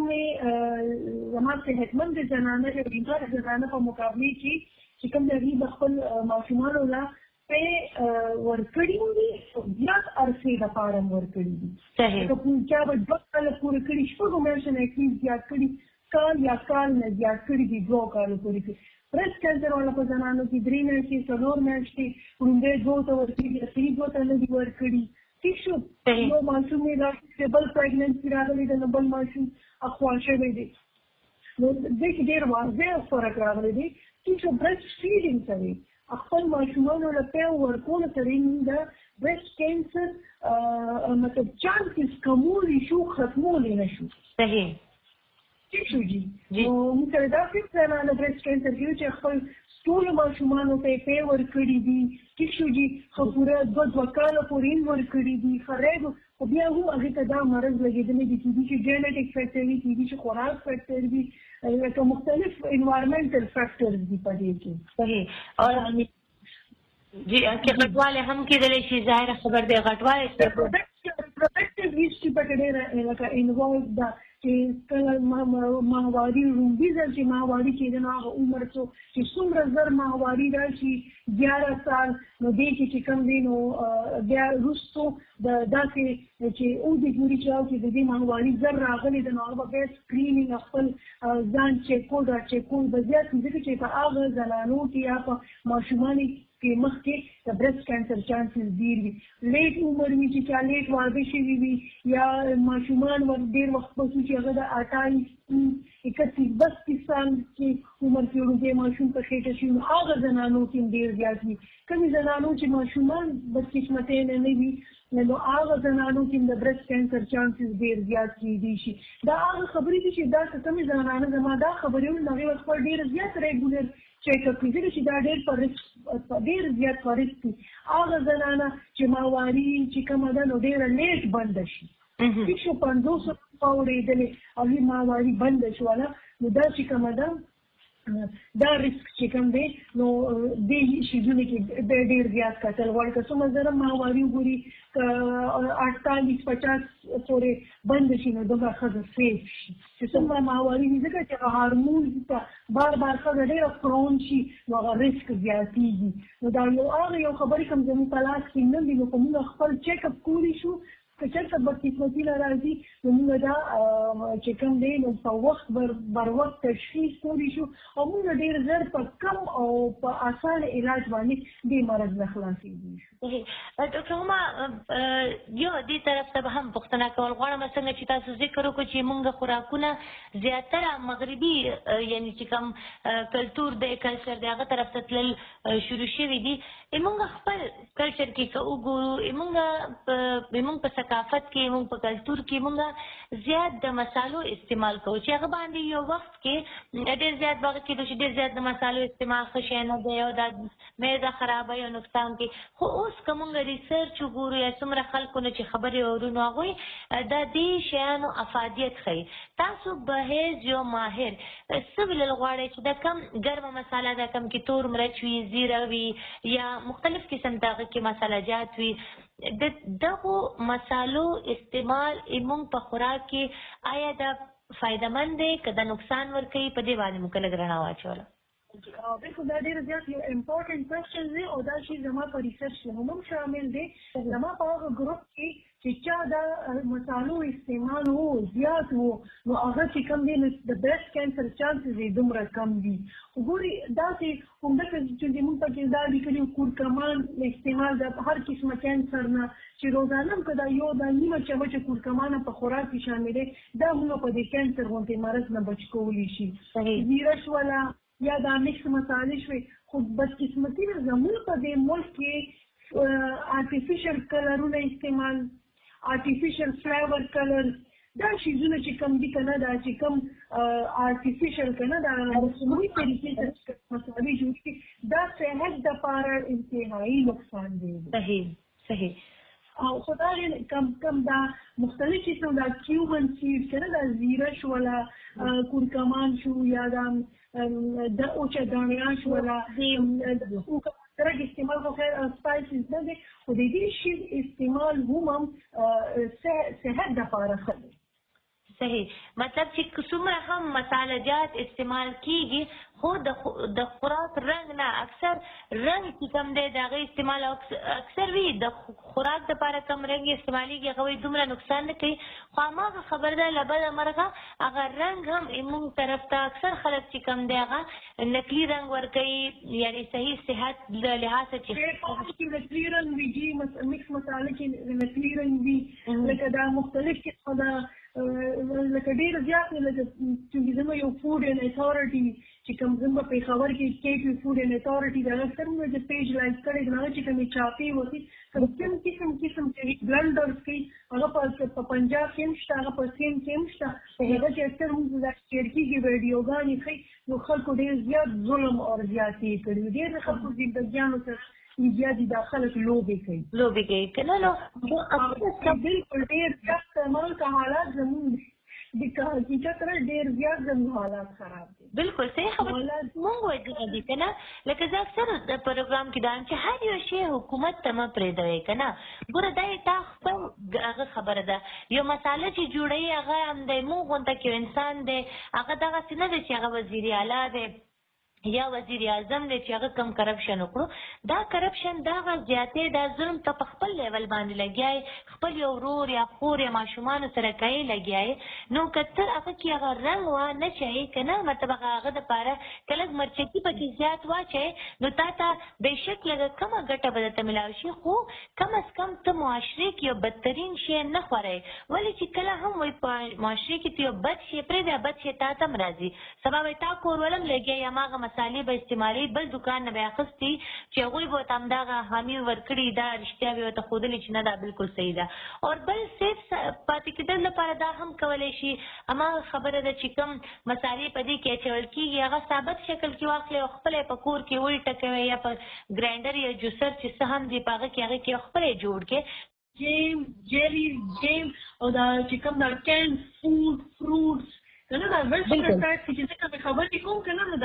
زما صحتمند زنانه یا بیماره زنانه په مقابله کې چې کوم د هغوی د خپل ماشومانو له پې ورکړي دي زیات عرصې دپاره هم ورکړي دي، که چا به 2 کاله پورې کړي، شپږو میاشتو نه ایټلیسټ زیات کړي، کال یا کال نه زیات کړي دي، 2 کالو پورې کړي. برېسټ کینسر والا په زنانو کې 3 میاشتې 4 میاشتې وړومبی 2 ته ورکړي، اخري 2 ته نه دي ورکړي. ٹھیک شو، یو ماشوم یې راشي بل پریګننسي راغلی ده، نو بل ماشوم اخوا شوی دی، نو دې کې ډېر واضح فرق راغلی دی. ټیک شو، برېسټ فیډینګ سره خپل ماشومانو له پی ورکولو سره د برېسټ کینسر مطلب چانسز کمولی شو، ختمولی نه شو. صحیح. ٹھیک شو جی. نو موږ سره داسې زنانه برېسټ کینسر کې چې خپل ټولو ماشومانو ته یې پی ورکړي دي، ټیک شو جي، خو پوره 2 کاله پورې یې ورکړي دي، خریب خو بیا هم هغې ته دا مرض لګېدلی دي، کېدای شي جینټیک فیکټر وي، کېدای شي خوراک فیکټر وي، لکه مختلف انوایرمنټل فیکټرز دي په دې کې. صحیح. جی که غټوالی هم کېدلی شي، ظاهره خبر دی غټوالی پروډکټیو هیسټري پکې ډېره لکه انوالو ده چې کله ماهواري لومړي ځل چې ماهواري کېده نو هغه عمر څو چې څومره زر ماهواري راشي 11 سال، نو دې کې چې کوم دی نو بیا وروستو د داسې چې اوږدې پورې چې د دې ماهواري زر راغلی ده نو هغه به بیا سکرینینګ خپل ځان چیکول را چیکول به زیات ځکه چې په هغه زنانو کې یا په ماشومانو کې مخکې د برېسټ کینسر چانسز ډېر وي. لیټ عمر وي چې چا لیټ واده شوي وي یا ماشومان ډېر وخت به چې هغه د 28 31 سال کې عمر کې وړوکی ماشوم په خېټه شي، نو هغه زنانو کې هم ډېر زیات وي. کومې زنانو چې ماشومان بدقسمتۍ نه وي نو هغه زنانو کې د برېسټ کینسر چانسز ډېر زیات کېدی شي. دا هغه خبرې دي چې دا کومې زنانه زما دا خبرې وي هغې خپل ډېر زیات ریګولر چیکاپ کوي، ځکه چې دا ډېر زیات په رسک دي. هغه زنانه چې ماهواري چې کومه ده نو ډېره لیټ بنده شي، ټیک شو، 50 واوړېدلې هغې ماهواري بنده شوله، نو دا چې کومه ده دا رسک چې کوم دی نو دې شیزونو کې ډېر زیات کتل غواړي. که څومره زره ماهواري وګوري که 48-50 پورې بند شي نو دومره ښځه سیف شي. چې څومره ماهواري وي ځکه چې هغه هارمونز ته بار ښځه ډېره پرون شي نو هغه رسک زیاتېږي. نو دا یو خبرې کوم زموږ په لاس کې نه دي، نو که موږ خپل چیک اپ کولی شو که چېرته بدقسمتي نه راځي نو موږ دا چې کوم دی نو په وخت بر وخت تشخیص کولی شو او موږ ډېر زر په کم او په اسانه علاج باندې دې مرض نه خلاصېږي شو. ډاکټر هما یو دې طرف ته به هم پوښتنه کول غواړم څنګه چې تاسو ذکر وکړو چې موږ خوراکونه زیاتره مغربي یعنی چې کوم کلتور دی کلچر دی هغه طرف ته تلل شروع شوي دي موږ خپل کلچر کې که وګورو موږ په ثقافت کې موږ په کلتور کې موږ زیات د مسالو استعمال کوو چې هغه باندې یو وخت کې ډېر زیات باغ کېدو چې ډېر زیات د مسالو استعمال ښه شی نه دی او دا معده خرابوي او نقصان کوي خو اوس که موږ ریسرچ وګورو یا څومره خلکو نه چې خبرې اورو نو هغوی د دې شیانو افادیت ښیي تاسو بهیز یو ماهر څه ویلل غواړئ چې دا کم ګرمه مساله ده کم کې تور مرچ وي زیره وي یا مختلف قسم د هغه کې مساله جات وي د دغو مسالو استعمال موږ په خوراک کې آیا دا فایده مند دی که د نقصان ورکوي په دې باندې موږ لږ رڼا واچوله بالکل دا ډېر زیات یو امپورټنټ کوېسچن دی او دا شی زما په ریسرچ کې هم شامل دی زما په هغه ګروپ کې چې چا دا مسالو استعمال وو زیات وو نو هغه چې کوم دی د بریسټ کینسر چانسز یې دومره کم دي وګورئ داسې همدغه چې موږ پکې دا لیکلي کورکمان استعمال د هر قسمه کینسر نه چې روزانه هم که دا یو دا نیمه چمچه کورکمانه په خوراک کې شامل دی دا موږ په دې کینسر غوندې مرض نه بچ کولی شي زیره شوله یا دا مکس مسالې شوې خو بدقسمتي نه زموږ په دې ملک کې آرټیفیشل کلرونه استعمال آرټیفیشل فلیور کلر دا شیزونه چې کوم دي که نه دا چې کوم آرټیفیشل که نه دا رسمي طریقې سره مسالې جوړ کړي دا صحت دپاره انتهایي نقصان دی صحیح او خو دا کم دا مختلف قسم دا کیوبن سیډ که نه دا زیره شوله کورکمان شو یا دا د اوچه دانیان شوله درک استعمال خو خیر سپایسز نه دی خو د دې شي استعمال هم صحت دپاره ښه دی صحیح مطلب چې څومره هم مساله جات استعمال کیږي خو د خوراک رنګ نه اکثر رنګ چې کوم دی د هغې استعمال اکثر وي د خوراک دپاره کوم رنګ استعمالیږي هغه وایي دومره نقصان نه کوي خو هماغه خبر ده له بده مرغه هغه رنګ هم زموږ طرف ته اکثر خلک چې کوم دی هغه نقلي رنګ ورکوي یعنې صحیح صحت له لحاظه چې نقلي رنګ وي جي مکس مساله کې نقلي رنګ وي لکه دا مختلف قسمه ده لکه ډېر زیات لکه چې زموږ یو فوډ اینډ اتھارټي چې کوم زموږ په پېښور کې کیټ فوډ اینډ اتھارټي د هغه سره موږ د پیج لایک کړی د هغه چې کومې چاپې وتي کوم قسم چې بلنډرز کوي هغه په پنجاب کې هم شته هغه په سند کې هم شته هغه چې اکثر موږ دا شیر کېږي ویډیوګانې ښیي نو خلکو ډېر زیات ظلم او زیاتې کړي ډېر خلکو زندګیانو سره بیا دي دا خلک لوبې کوي که نه نو بالکل ډېر زیات ملک حالات زموږ د حقیقت سره ډېر زیات زموږ حالات خراب دي بالکل صحیح خبره مونږ وایو دي که نه لکه زه اکثر د پروګرام کې دا چې هر یو شی حکومت ته مه پرېږدوئ که نه ګوره دا یې تا خپل هغه خبره ده یو مساله چې جوړوي هغه هم دی مونږ غونته کې یو انسان دی هغه دغسې نه دی چې هغه وزیر اعلی دی یا وزیر اعظم دی چې هغه کم کرپشن وکړو دا کرپشن دغه زیاتې دا ظلم ته په خپل لیول باندې لګیایي خپل یو ورور یا خور یا ماشومانو سره کوي لګیایي نو که تر هغه کې هغه رنګ وا نه چایي که نه مطلب هغه دپاره که لږ مرچکي پکې زیات واچوي نو تا ته بېشک لږه کمه ګټه به درته میلاو شي خو کم از کم ته معاشرې کې یو بدترین شی نه خوروي ولې چې کله هم وایي په معاشرې کې ته یو بد شی پرېږده بد شی تا ته هم راځي سبا وایي تا کور ولم لګیا هماغه مسالې به استعمالي بل دکان نه به اخیستي چې هغوی به ورته همدغه حامي ورکړي دا رښتیا به ورته ښودلي چې نه دا بالکل صحیح ده او بل سیف پاتې کېدل لپاره دا هم کولی شي هماغه خبره ده چې کوم مسالې په دې کې اچول کېږي هغه ثابت شکل کې واخلئ او خپله یې په کور کې ولټه کوئ یا په ګرایندر یا جوسر چې څه هم دي په هغه کې خپله یې جوړ کړئ جیم او دا چې کوم دا کین فوډ فروټس کنه دا ویجیټیبل فیټ چې څنګه خبرې کوم کنه نو دا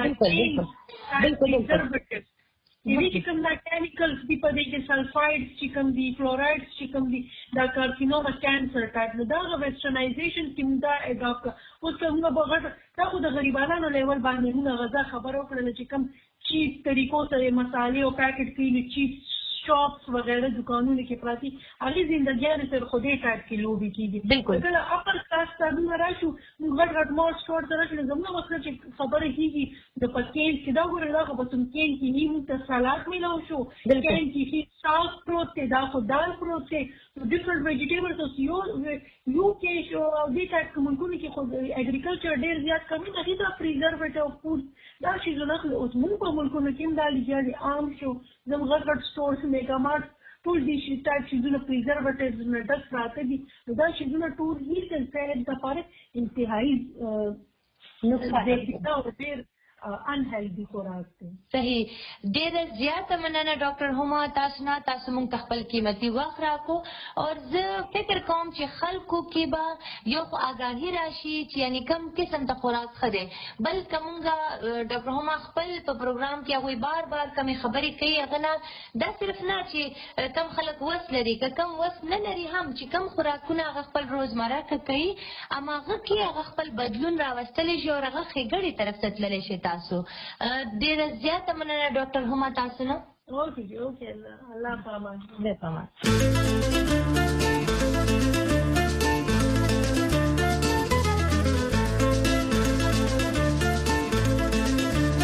یعنی چې کوم دا کیمیکلز دي په دې کې سلفایډز چې کوم دي فلورایډز چې کوم دي دا کارسینوما کینسر ټایپ نو دا ویسټرنایزیشن کې دا اډاپټ اوس کومه بغیر دا خو د غریبانو لیول باندې موږ غذا خبرو کړل چې کوم چیپ طریقو سره مسالې او پیکټ کې چیپ شاپس وغیرہ دکانونه کې پراتی هغه زندګیانو سره خو دې کار کې لوبي کیږي بالکل کله اپر کلاس ته راشو موږ غټ مال سٹور ته راشو زموږ مطلب چې خبره کیږي د پکېل چې دا ګورې دا خو په کېل کې نیم ته سلاد ملو شو کېل کې ساس پروت دی دا خو دال پروت دی ډیفرنٹ ویجیټیبلز یو کې شو او دې کار کومونکو کې خو اګریکلچر ډیر زیات کمی نه دا پریزرவேټیو فود دا چې زنه اوس موږ په ملکونو کې دا لږه عام شو زموږ غټ سٹورز میگا مارټ ټول دي چې ټایپ شیزونه پریزرவேټیوز نه ډک پراته دي دا شیزونه ټول هیڅ څه د لپاره انتهایی نقصان دي unhealthy خوراک دی. صحیح. ډیر زیاته مننه ډاکټر هما تاسو نه تاسو مونږ ته خپل قیمتي وخت راکو او زه فکر کوم چې خلکو کې به یو آگاهی راشي چې یعنی کم قسم د خوراک خده بل کومګه ډاکټر هما خپل په پروګرام کې هغه بار بار کوم خبرې کوي هغه نه دا صرف نه چې کم خلک وس لري کم وس نه لري هم چې کم خوراکونه هغه خپل روزمره کوي اما هغه کې هغه خپل بدلون راوستل شي او هغه خېګړې طرف ته تللی شي تاسو ډیر زیاته مننه ډاکټر هما تاسو نه اوکے الله پامان